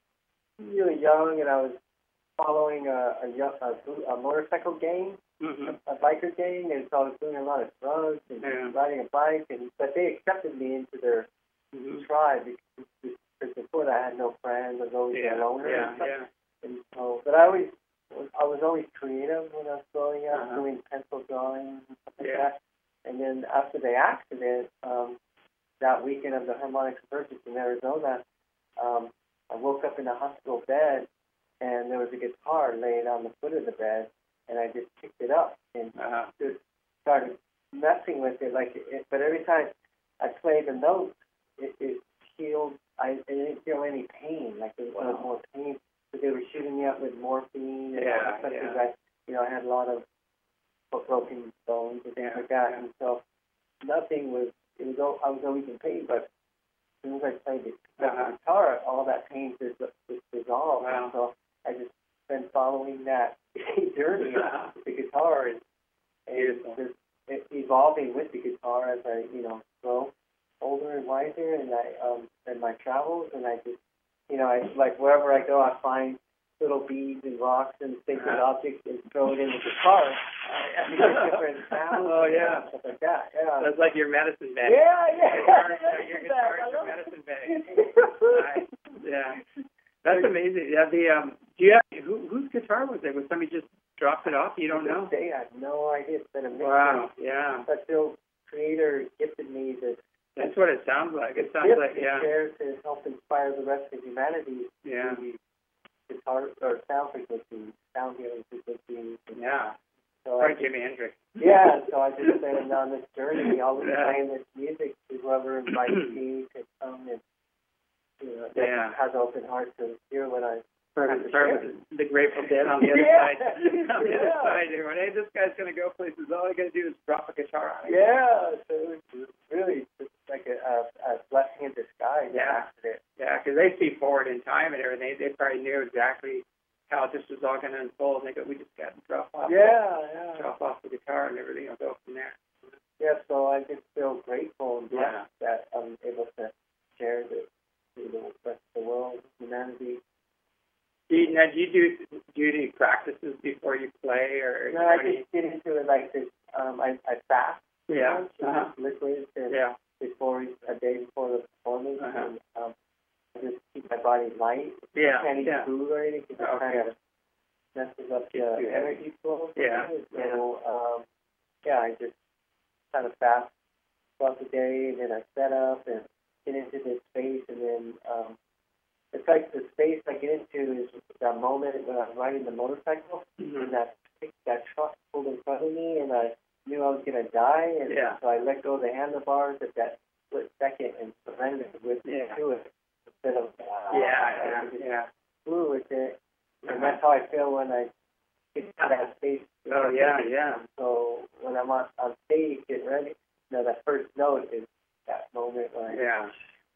really young, and I was following a a, young, a, a motorcycle gang, Mm-hmm. a biker gang, and so I was doing a lot of drugs and Yeah. riding a bike, and but they accepted me into their Mm-hmm. tribe because, because before that I had no friends. I was always Yeah, a loner. yeah, and stuff. yeah. And so, but I always, I was always creative when I was growing up, Uh-huh. doing pencil drawings and stuff like Yeah. that. And then after the accident, um, that weekend of the harmonic convergence in Arizona, um, I woke up in a hospital bed, and there was a guitar laying on the foot of the bed, and I just picked it up and Uh-huh. just started messing with it. Like, it, but every time I played the notes, it, it healed. I, I didn't feel any pain. Like there was Wow. no more pain. But they were shooting me up with morphine and Yeah, all this stuff yeah. because I, you know, I had a lot of broken bones and things Yeah, like that. yeah. And so nothing was. It was. al- I was always in pain, but as soon as I played the, the Uh-huh. guitar, all that pain just, just dissolved. Wow. And so I just been following that journey Uh-huh. with the guitar and, and Beautiful. just e- evolving with the guitar as I, you know, grow older and wiser, and I um in my travels, and I just, you know, I like wherever I go, I find little beads and rocks and sacred Uh-huh. objects and throw it in the guitar. You get different sounds. Oh, yeah. and stuff like that. Yeah. That's like your medicine bag. Yeah, yeah. Guitar, your guitar is your medicine bag. Nice. Yeah. That's amazing. Yeah, the um do you have who whose guitar was it? Was somebody just dropped it off? You don't know? They had no idea. It's been amazing. Wow, yeah. But the Creator gifted me this That's what it sounds like. It sounds gift like to yeah. share to help inspire the rest of humanity. Yeah. through these guitar or sound frequencies, sound healing frequencies. And Yeah. so Or I, Jimi Hendrix. yeah, so I just been on this journey, always Yeah. playing this music to whoever invites me to come and, you know, that Yeah. has an open heart to hear what I Start start with the Grateful Dead on the other Yeah. side. on the other Yeah. side. They went, hey, this guy's going to go places. All I got to do is drop a guitar on it. Yeah, so it's really just like a, a, a blessing in disguise. Yeah. Accident. Yeah, because they see forward in time and everything. They probably knew exactly how this was all going to unfold. And they go, we just got to drop off, Yeah, yeah. drop off the guitar and everything will go from there. Yeah, so I just feel grateful and blessed Yeah. that I'm able to share this to the rest of the world, humanity. Do you, now, do you do, do you do any practices before you play? or No, I just get into it like this. Um, I, I fast. you Yeah. know, so Uh-huh. liquids and Yeah. before a day before the performance, Uh-huh. and um, I just keep my body light. Yeah. Can't eat Yeah. food or anything because it Okay. kind of messes up the Gets too heavy. energy flow. Yeah. So um, yeah, I just kind of fast throughout the day, and then I set up and get into this space, and then um, it's like the space I get into is that moment when I'm riding the motorcycle, Mhm. and that that truck pulled in front of me, and I knew I was gonna die, and Yeah. so I let go of the handlebars at that split second and surrendered with Yeah. to it instead of uh, Yeah, I yeah, just yeah. flew with it, Uh-huh. and that's how I feel when I get to that space. Oh, yeah, yeah. So when I'm on, on stage, getting ready, you know, that first note is that moment when I, Yeah.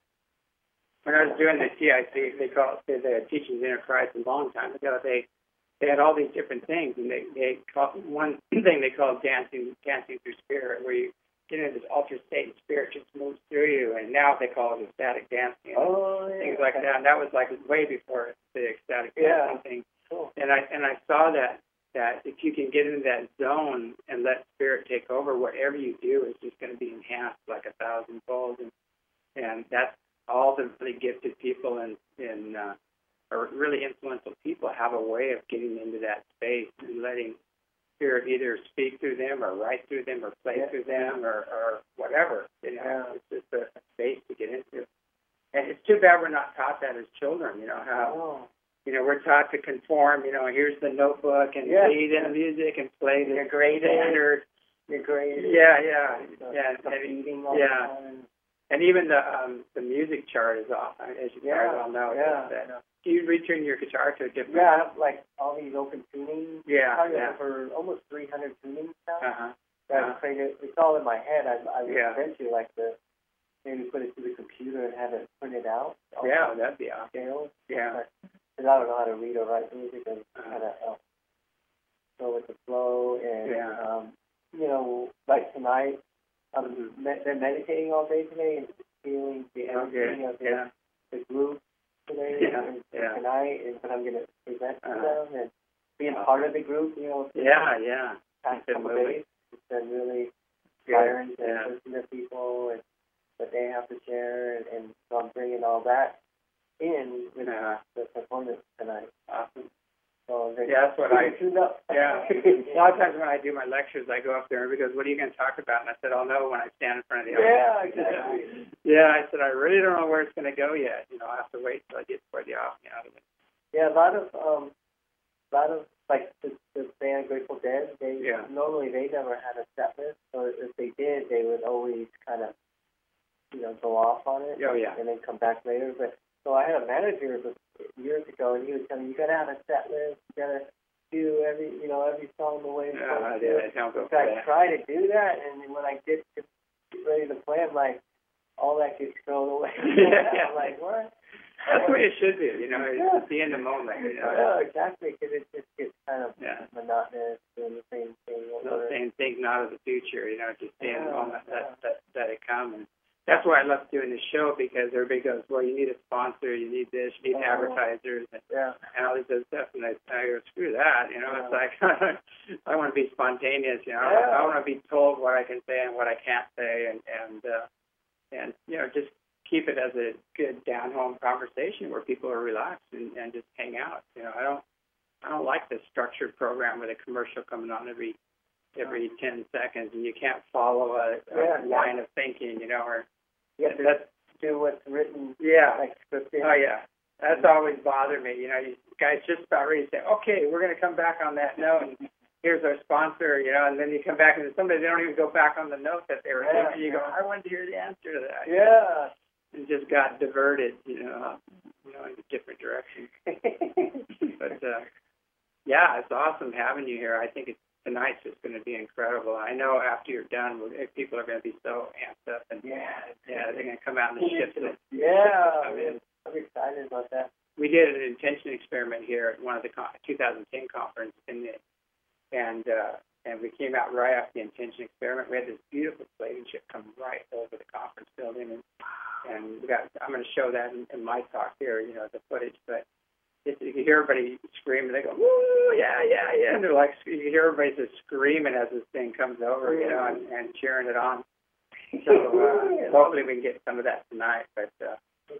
When I was doing the T I C, they call it the Teachings Inner Christ a long time ago. They they had all these different things, and they they call one thing they called dancing dancing through spirit, where you get into this altered state and spirit just moves through you. And now they call it ecstatic dancing, and oh, yeah. things like that. And that was like way before the ecstatic Yeah. dancing thing. Cool. And I and I saw that that if you can get into that zone and let spirit take over, whatever you do is just going to be enhanced like a thousand fold. And and that's all the really gifted people and in uh, or really influential people have a way of getting into that space and letting spirit either speak through them or write through them or play Yeah. through them or, or whatever. You know, Yeah. it's just a, a space to get into. And it's too bad we're not taught that as children. You know how. Oh. You know, we're taught to conform, you know, here's the notebook and Yeah. read the music and play the You're graded. standard. You're great. Yeah, yeah, So, yeah. the and- feeding all yeah. the time. And even the um, the music chart is off, as you Yeah, guys all know. yeah, That, yeah. Do you retune your guitar to a different? Yeah, I have like all these open tunings. Yeah, Probably yeah. over almost three hundred tunings now. Uh-huh. That Uh-huh. I've created. It's all in my head. I I would Yeah. eventually like to maybe put it through the computer and have it printed out. all Yeah, the that'd be awesome. scales. Yeah. Because I don't know how to read or write music and Uh-huh. kind of uh, go with the flow and Yeah. um, you know, like tonight, I'm Mhm. me- been meditating all day today and feeling the Oh, energy good. of the, Yeah. the group today Yeah, and yeah. tonight and when I'm going to present to Uh-huh. them and being part of the group, you know, for Yeah, yeah. the past Good couple movie. days. It's been really Good. inspiring to Yeah. listen to people and what they have to share, and, and so I'm bringing all that in with Uh-huh. the performance tonight. Awesome. So they're Yeah, that's what I- tuned up. Yeah. A lot of times when I do my lectures, I go up there and everybody goes, "What are you going to talk about?" And I said, "I'll know when I stand in front of the Yeah, audience." exactly. Yeah, I said, "I really don't know where it's going to go yet. You know, I have to wait till I get toward the audience." Out of it. Yeah, a lot of um, a lot of like the, the band Grateful Dead. They Yeah. normally they never had a set list, so if they did, they would always kind of you know go off on it. Oh, yeah. And then come back later. But so I had a manager years ago, and he was telling me, you got to have a set list. You got to do every you know every song the way it's Yeah, supposed to. yeah, I don't go So for I that. try to do that, and then when I get, to, get ready to play, I'm like, all that gets thrown away. Yeah. I'm like, what? That's the way it should be. You know, Yeah. it's be in the moment. You know, Yeah, exactly, because it just gets kind of Yeah. monotonous, doing the same thing over. those same things, not of the future. You know, just be in the Yeah, moment yeah. that that that it comes. And that's why I love doing the show, because everybody goes, "Well, you need a sponsor, you need this, you need Oh. advertisers." And, Yeah. and all this other stuff, and I, I go, screw that, you know, Yeah. it's like, I want to be spontaneous, you know, I, Yeah. I want to be told what I can say and what I can't say, and, and, uh, and, you know, just keep it as a good down-home conversation where people are relaxed and, and just hang out, you know, I don't, I don't like this structured program with a commercial coming on every, every ten seconds, and you can't follow a, a Yeah, yeah. line of thinking, you know, or, You have to that's, do what's written, yeah. like scripted. Oh, yeah. That's always bothered me. You know, you guys just about ready to say, okay, we're going to come back on that note, and here's our sponsor, you know, and then you come back and somebody, they don't even go back on the note that they were Yeah, thinking. You go, yeah. I wanted to hear the answer to that. Yeah. And just got diverted, you know, you know, in a different direction. But, uh, yeah, it's awesome having you here. I think it's, tonight's just going to be incredible. I know after you're done, we're, people are going to be so amped up, and Yeah. yeah, they're going to come out in the ships. And, Yeah. I mean, I'm excited about that. we did an intention experiment here at one of the con- two thousand ten conference, in the, and uh, and we came out right after the intention experiment. We had this beautiful slating ship come right over the conference building, and and we got. I'm going to show that in, in my talk here, you know, the footage, but. It's, you can hear everybody screaming. They go, "Woo, yeah, yeah, yeah!" And they're like, you can hear everybody just screaming as this thing comes over, you know, and, and cheering it on. So uh, hopefully we can get some of that tonight. But uh,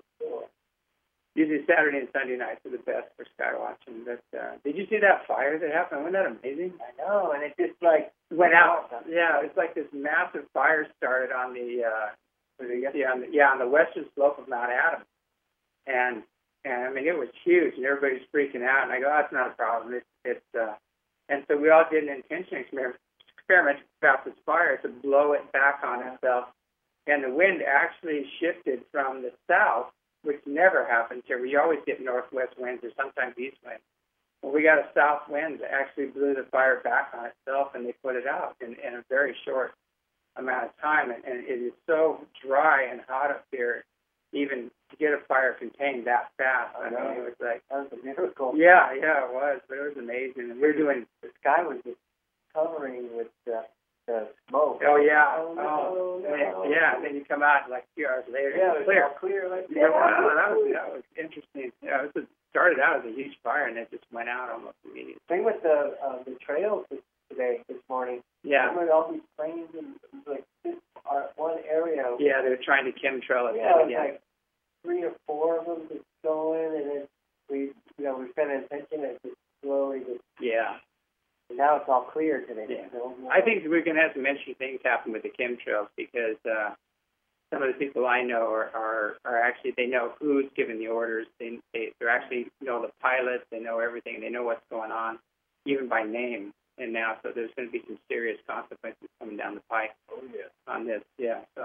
usually Saturday and Sunday nights are the best for sky watching. But uh, did you see that fire that happened? Wasn't that amazing? I know, and it just like Went out. Yeah, it's like this massive fire started on the uh, yeah, on the, yeah, on the western slope of Mount Adams, and. And I mean, it was huge, and everybody's freaking out. And I go, oh, "That's not a problem. It's, it's." Uh, and so we all did an intention experiment, experiment about this fire to blow it back on itself. And the wind actually shifted from the south, which never happens here. We always get northwest winds or sometimes east winds. Well, we got a south wind that actually blew the fire back on itself, and they put it out in, in a very short amount of time. And, and it is so dry and hot up here. Even to get a fire contained that fast, I mean, it was like, that was a miracle. yeah, yeah, it was, but it was amazing. And we we're doing, The sky was just covering with the, the smoke. oh yeah, Oh, no, oh, no. and- yeah, and then you come out like a few hours later, Yeah, it's it was clear. all clear. Like, You go, wow, that was that was interesting. Yeah, it was, started out as a huge fire, and it just went out almost immediately. Same with the uh, the trails this, today, this morning. Yeah, Remember all these planes and like this uh, one area. yeah, they were trying to chemtrail it. Yeah, it was yeah. like three or four of them just going, and then we, you know, we spent attention and just slowly just. yeah. And now it's all clear today. Yeah. So, I think we're going to have some interesting things happen with the chemtrails because uh, some of the people I know are, are, are actually, they know who's giving the orders. They, they they actually know the pilots. They know everything. They know what's going on, even by name. And now, so there's going to be some serious consequences coming down the pike Oh, yeah. on this. Yeah. So I'm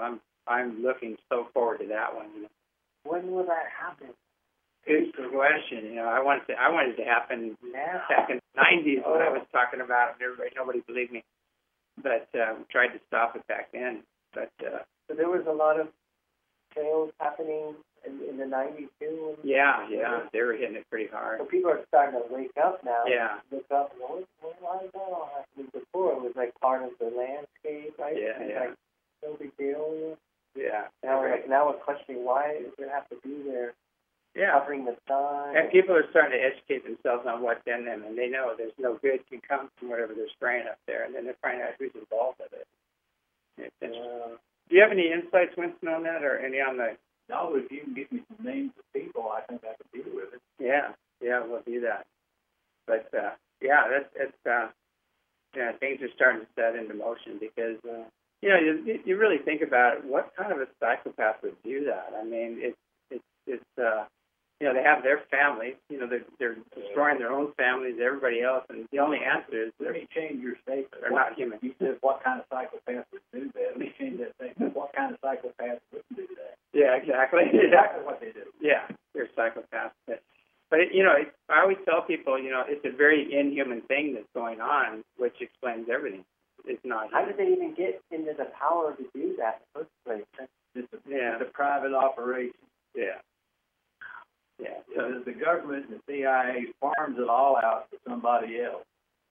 I'm looking so forward to that one. You know. When will that happen? Good question. You know, I wanted to, I wanted it to happen Now. back in the nineties when I Oh. was talking about it. Everybody, nobody believed me, but uh, we tried to stop it back then. But uh, So there was a lot of sales happening in, in the nineties too. And yeah, yeah, they were hitting it pretty hard. so people are starting to wake up now. Yeah. Look up and go, "What- why is that all happening?" Before it was like part of the landscape, right? Yeah, It's yeah. Like, no big deal. Yeah, Now we're right. like, now we're questioning why does it have to be there, yeah. covering the sun. And people are starting to educate themselves on what's in them, and they know there's no good can come from whatever they're spraying up there, and then they're finding out who's involved with it. It's interesting. Uh, Do you have any insights, Winston, on that, or any on the? No, if you can give me some names of people, I think I could deal with it. Yeah, yeah, we'll do that. But uh, yeah, that's it's. Uh, yeah, things are starting to set into motion because uh, you know you you really think about it. What kind of a psychopath would do that? I mean, it's it's it's. Uh, you know, they have their families. You know, they're they're destroying their own families, everybody else, and the only answer is Let they're me change your statement. they're What- not human. You said what kind of psychopath would do that? Let me change that statement. What kind of psychopath wouldn't do that? Yeah, exactly. Exactly what they do. Yeah, they're psychopaths. But, but it, you know, it, I always tell people, you know, it's a very inhuman thing that's going on, which explains everything. It's not. how did they even get into the power to do that in the first place? That's, It's a, Yeah. it's a private operation. Yeah. Yeah. So, So the government and the C I A farms it all out to somebody else.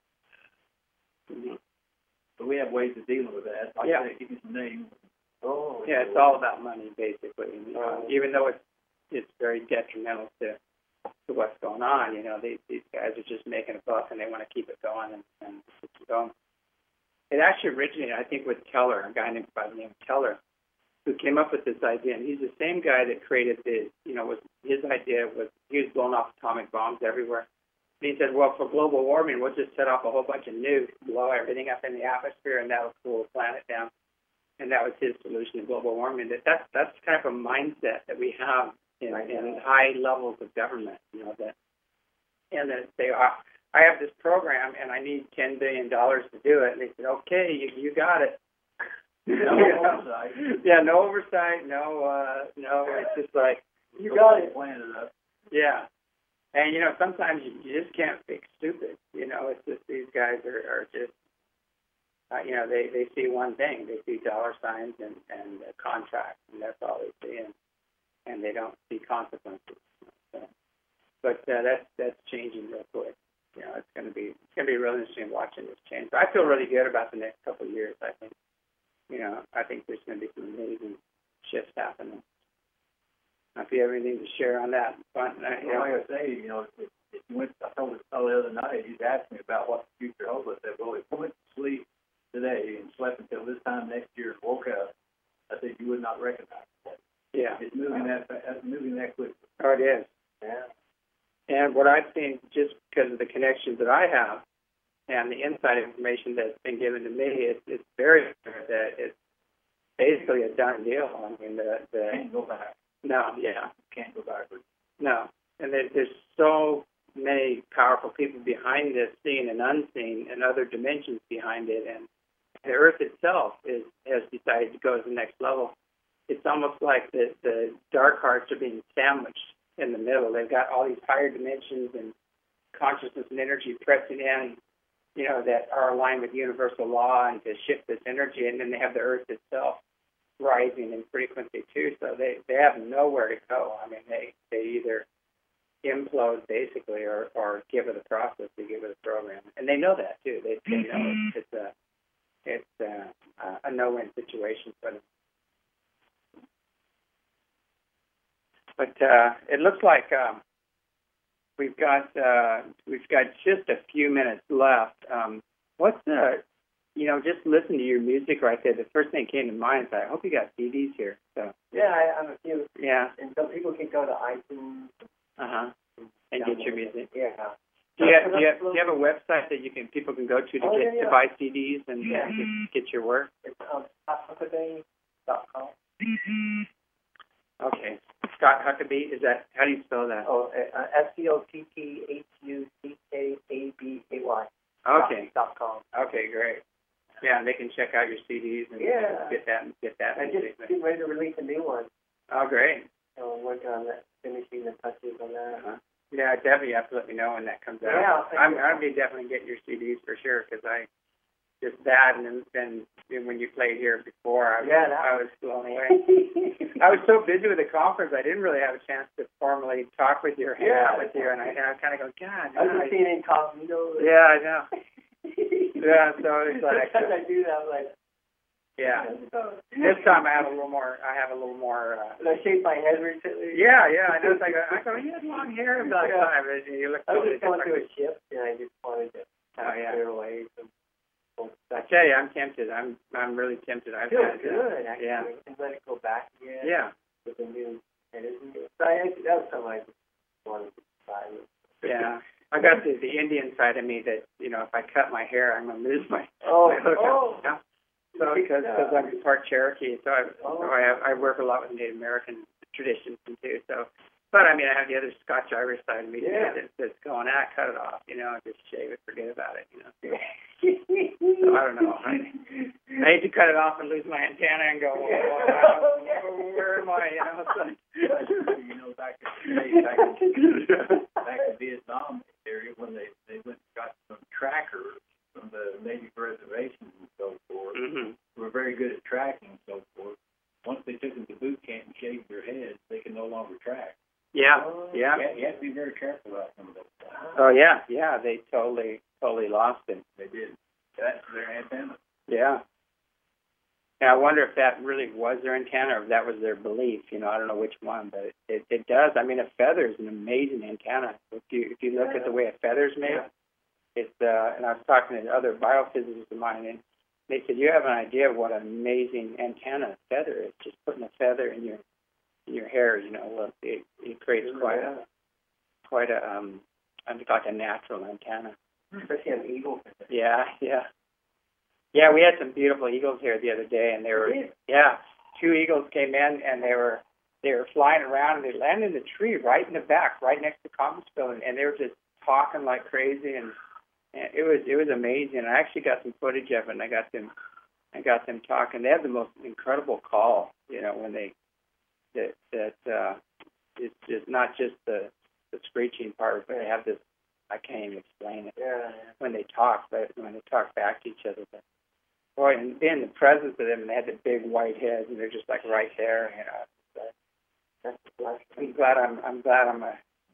mhm. So we have ways of dealing with that. Like Yeah. I said, give me some names. oh. yeah, it's all about money, basically. You know, Oh. even though it's it's very detrimental to to what's going on. You know, they, these guys are just making a buck and they want to keep it going and, and keep it going. It actually originated, I think, with Keller, a guy named by the name of Keller, who came up with this idea. And he's the same guy that created the, you know, was his idea was he was blowing off atomic bombs everywhere. And he said, well, for global warming, we'll just set off a whole bunch of nukes, blow everything up in the atmosphere, and that'll cool the planet down. And that was his solution to global warming. That that's that's kind of a mindset that we have in, in high levels of government. You know that, and that they are. I have this program and I need ten billion dollars to do it. And they said, okay, you, you got it. No oversight. Yeah, no oversight, no, uh, no. It's just like You got it. Plan it up. yeah. And you know, sometimes you, you just can't fix stupid. You know, it's just these guys are, are just. Uh, you know, they, they see one thing. They see dollar signs and, and uh, contracts, and that's all they see, and, and they don't see consequences. So, but uh, that's that's changing real quick. You know, it's going to be it's going to be really interesting watching this change. But I feel really good about the next couple of years. I think, you know, I think there's going to be some amazing shifts happening. If you have anything to share on that, fun, uh, you Well, know, like I say, you know, if, if you went, I told this fellow the other night, he's asked me about what the future holds. I said, well, if you went to sleep today and slept until this time next year and woke up, I said you would not recognize it. yeah, It's moving that, it's moving that quickly. oh, it is. Yeah. And what I've seen, just because of the connections that I have and the inside information that's been given to me, it's, it's very clear that it's basically a done deal. I mean, the, the Can't go back. no, yeah, Can't go backwards. no. And there, there's so many powerful people behind this, seen and unseen, and other dimensions behind it. And the Earth itself is has decided to go to the next level. It's almost like the, the dark hearts are being sandwiched in the middle. They've got all these higher dimensions and consciousness and energy pressing in, you know, that are aligned with universal law and to shift this energy. And then they have the Earth itself rising in frequency too. So they, they have nowhere to go. I mean, they, they either implode basically or, or give it a process, they give it a program. And they know that too. They, they know it's, it's a it's a, a no-win situation for them. But uh, it looks like um, we've got uh, we've got just a few minutes left. Um, what's the you know just listen to your music right there. The first thing that came to mind is I hope you got C Ds here. So Yeah, I, I'm a few. yeah, And so people can go to iTunes. uh huh, and get your music. Yeah. Do you, have, do, you have, do you have a website that you can people can go to to Oh, get yeah, yeah. to buy C Ds and Yeah. uh, get, get your work? It's um, scott huckabee dot com. Okay, Scott Huckabee. Is that how do you spell that? Oh, uh, S C O T T H U C K A B A Y. Okay. Dot com. Okay, great. Yeah, and they can check out your C Ds and Yeah. get that get that. I just getting ready to release a new one. Oh, great. So I'm working on that, finishing the touches on that. Uh-huh. Yeah, definitely you have to let me know when that comes out. Yeah, I'm I'll be definitely getting your C Ds for sure because I just that and then then when you played here before, I was, Yeah, that- I was blown away. I was so busy with the conference, I didn't really have a chance to formally talk with you or hang Yeah. out with you, and I, I kind of go, God. I was no, just seeing incognito. yeah, I know. Yeah, so it's like, Sometimes I do that, I'm like, yeah. This time I have a little more. I have a little more. Uh, Did I shave my head recently? yeah, yeah. I know. It's like I go. You had long hair last Yeah. time. And you look I was totally just going different. through a shift, and I just wanted to Oh yeah. clear away some old I stuff. tell you, I'm tempted. I'm I'm really tempted. I've Feels had, good, actually. Yeah. And let it go back again. Yeah. With a new head. So I, that was something I just wanted to try. Yeah. I got the the Indian side of me that you know if I cut my hair I'm gonna lose my. Oh, my look. oh. Yeah. So because because I'm part Cherokee, so I Oh. so I have, I work a lot with Native American traditions too. So, but I mean I have the other Scotch Irish side of me Yeah. that, that's going, ah, cut it off, you know, just shave it, forget about it, you know. So I don't know. I, I hate to cut it off and lose my antenna and go, whoa, whoa, whoa, where am I? You know, so. You know, back in the day, back in, back in Vietnam area, when they, they went and got some trackers from the native reservations and so forth, Mm-hmm. who were very good at tracking and so forth. Once they took them to boot camp and shaved their heads, they could no longer track. Yeah, yeah. You have, you have to be very careful about some of those things. Oh yeah, yeah. They totally, totally lost it. They did. That's their antenna. Yeah. And I wonder if that really was their antenna or if that was their belief. You know, I don't know which one, but it, it, it does. I mean, a feather is an amazing antenna. If you if you look at the way a feather's made, it's. Uh, and I was talking to other biophysicists of mine, and they said you have an idea of what an amazing antenna a feather is. Just putting a feather in your in your hair, you know, well, it, it creates quite a quite a um, I think like a natural antenna. Especially an eagle. Yeah, yeah. Yeah, we had some beautiful eagles here the other day, and they were, yeah, two eagles came in, and they were they were flying around, and they landed in the tree right in the back, right next to Conference Building, and they were just talking like crazy, and, and it was it was amazing. I actually got some footage of it, and I got them I got them talking. They have the most incredible call, you know, when they that that uh, it's just not just the the screeching part, but they have this. I can't even explain it. Yeah. When they talk, but when they talk back to each other, but boy, and being in the presence of them, and they had the big white heads, and they're just like right there, you know. So, That's a blessing. I'm glad I'm I'm glad I'm a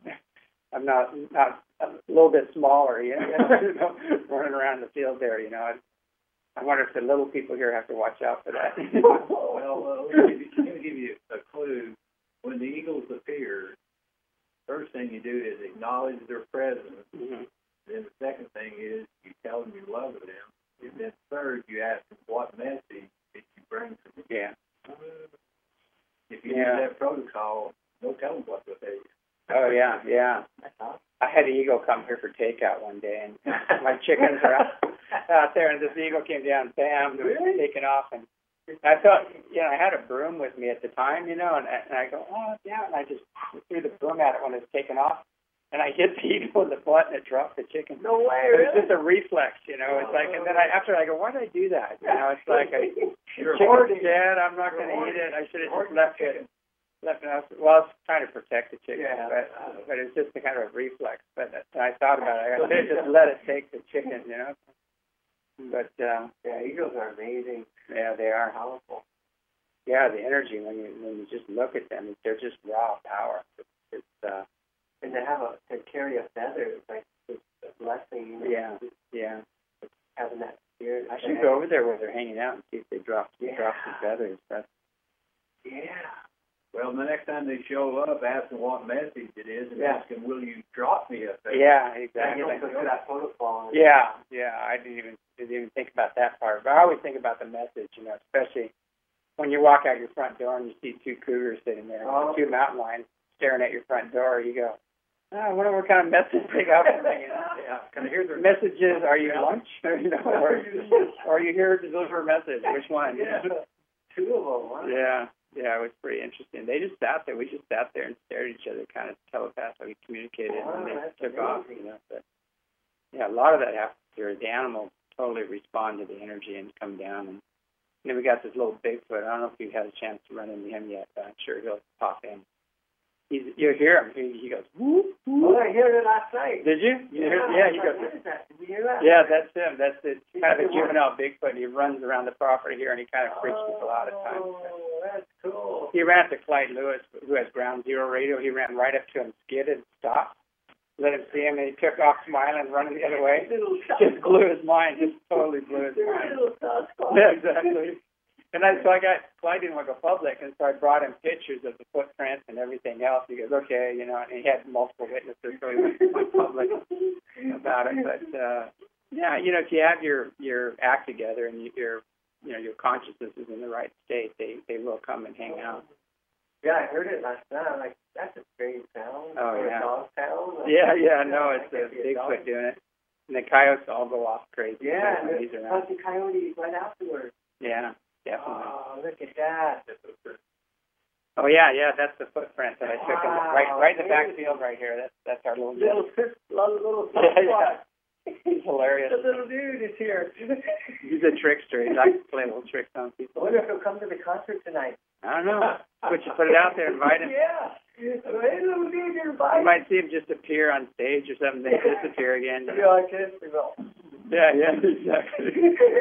I'm not not a little bit smaller, you know, you know running around the field there, you know. I, I wonder if the little people here have to watch out for that. Well, uh, let me give you, let me give you a clue. When the eagles appear, first thing you do is acknowledge their presence. Mm-hmm. Then the second thing is you tell them you love them. And then third, you ask them what message did you bring to them. Yeah. If you Yeah. use that protocol, don't tell them what to say. Oh yeah, yeah. I had an eagle come here for takeout one day, and my chickens are out, out there, and this eagle came down, bam, they were taking off, and I thought, you know, I had a broom with me at the time, you know, and, and I go, oh, yeah, and I just threw the broom at it when it was taking off, and I hit the eagle in the butt, and it dropped the chicken. No way, It was really? just a reflex, you know. It's like, and then I, after I go, why did I do that? You know, it's like, I, You're chicken's dead, I'm not going to eat it. I should have just left it. Left it. Well, I was trying to protect the chicken, Yeah. but but it's just a kind of a reflex. But I thought about it. I should have just let it take the chicken, you know. But uh, Yeah, eagles are amazing. yeah, they are. Powerful. Yeah, the energy when you when you just look at them, they're just raw power. It's, it's uh, And to have a, to carry a feather, it's like it's a blessing. You know? yeah, yeah. Having that spirit. I should go over there where they're hanging out and see if they drop Yeah. drop some feathers. That's, Yeah. Well, the next time they show up, ask them what message it is, and Yeah. ask them, will you drop me a favor? yeah, I exactly. don't go through that protocol. Yeah, yeah. I didn't even didn't even think about that part. But I always think about the message, you know, especially when you walk out your front door and you see two cougars sitting there, Oh. two mountain lions staring at your front door. You go, oh, I wonder what kind of message they got for me. You know? Yeah, can I hear their Messages? Are you lunch? Or, you know, or, or are you here to deliver a message? Which one? Yeah. Two of them. Wow. Yeah, yeah, it was pretty interesting. They just sat there. We just sat there and stared at each other, kind of telepathically communicated, Wow, and they that's took amazing. off. You know, but yeah, a lot of that happens here. The animals totally respond to the energy and come down. And then we got this little Bigfoot. I don't know if you've had a chance to run into him yet, but I'm sure he'll pop in. He's, you hear him. He, he goes, whoop, whoop. Oh, I heard it last night. Did you? you Yeah, hear, yeah, he I goes. heard that. Did you hear that? Yeah, that's him. That's the kind of a juvenile Bigfoot. He runs around the property here, and he kind of freaks people out at times. Oh, that's cool. He ran up to Clyde Lewis, who has ground zero radio. He ran right up to him, skidded, stopped, let him see him, and he took off smiling, running the other way. Just blew his mind. Just totally blew his mind. Yeah, exactly. And I, so I got, Clyde didn't want to go public, and so I brought him pictures of the footprints and everything else. He goes, okay, you know, and he had multiple witnesses, so he went, went public about it. But, uh, yeah, you know, if you have your, your act together and you, your, you know, your consciousness is in the right state, they, they will come and hang out. Yeah, I heard it last night. I'm like, that's a strange sound. Oh, or yeah. a dog sound. Yeah, yeah, no, it's a Bigfoot doing it. And the coyotes all go off crazy. Yeah, when and he's there's around. a bunch of coyotes right afterwards. Yeah, definitely. Oh, look at that. Oh, yeah, yeah, that's the footprint that I took. in the, Wow. right right in the backfield right here. That's that's our little Little, dude. sis- little, little, Yeah, yeah. He's hilarious. The little dude is here. He's a trickster. He likes to play little tricks on I people. wonder if he'll come to the concert tonight. I don't know. But you put it out there, invite him. Yeah. Hey, little dude, you're You invited. might see him just appear on stage or something, then disappear again. Yeah, I guess we will. Yeah, yeah, exactly.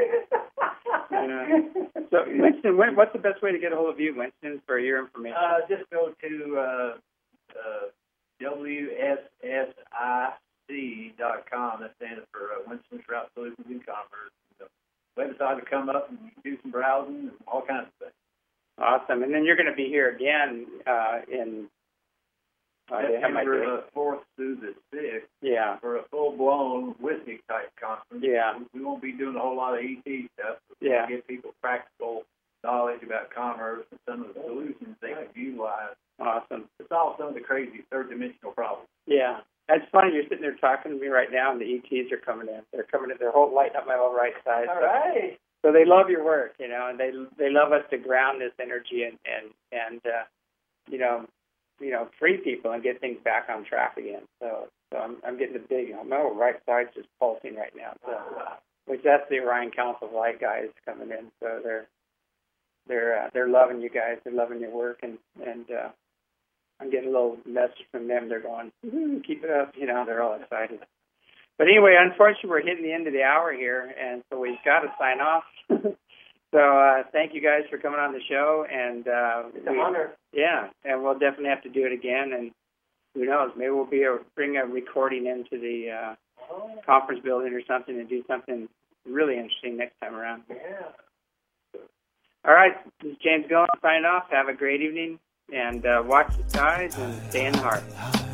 Yeah. So, Winston, when, what's the best way to get a hold of you, Winston, for your information? Uh, just go to uh, uh, W S S I C dot com. That stands for uh, Winston Shrout Solutions and Commerce. The website will come up and you can do some browsing and all kinds of things. Awesome. And then you're going to be here again uh, in uh, they have my September date. the fourth through the sixth Yeah. for a full-blown whiskey type conference. Yeah. We won't be doing a whole lot of E T stuff. But Yeah. we'll give people practical knowledge about commerce and some of the solutions they can utilize Awesome. to solve some of the crazy third-dimensional problems. Yeah. That's funny. You're sitting there talking to me right now, and the E Ts are coming in. They're coming in. They're whole lighting up my whole right side. All so, right. so they love your work, you know, and they they love us to ground this energy and and and uh, you know, you know, free people and get things back on track again. So so I'm I'm getting a big. My whole right side's just pulsing right now. So which that's the Orion Council of Light guys coming in. So they're they're uh, they're loving you guys. They're loving your work, and and uh, I'm getting a little message from them. They're going, mm, keep it up. You know, they're all excited. But anyway, unfortunately, we're hitting the end of the hour here, and so we've got to sign off. So uh, thank you guys for coming on the show, and uh, It's an we, honor. yeah, and we'll definitely have to do it again. And who knows, maybe we'll be able to bring a recording into the uh, Oh, conference building or something and do something really interesting next time around. yeah. All right, this is James Gillen signing off. Have a great evening, and uh, watch the skies and stay in the heart.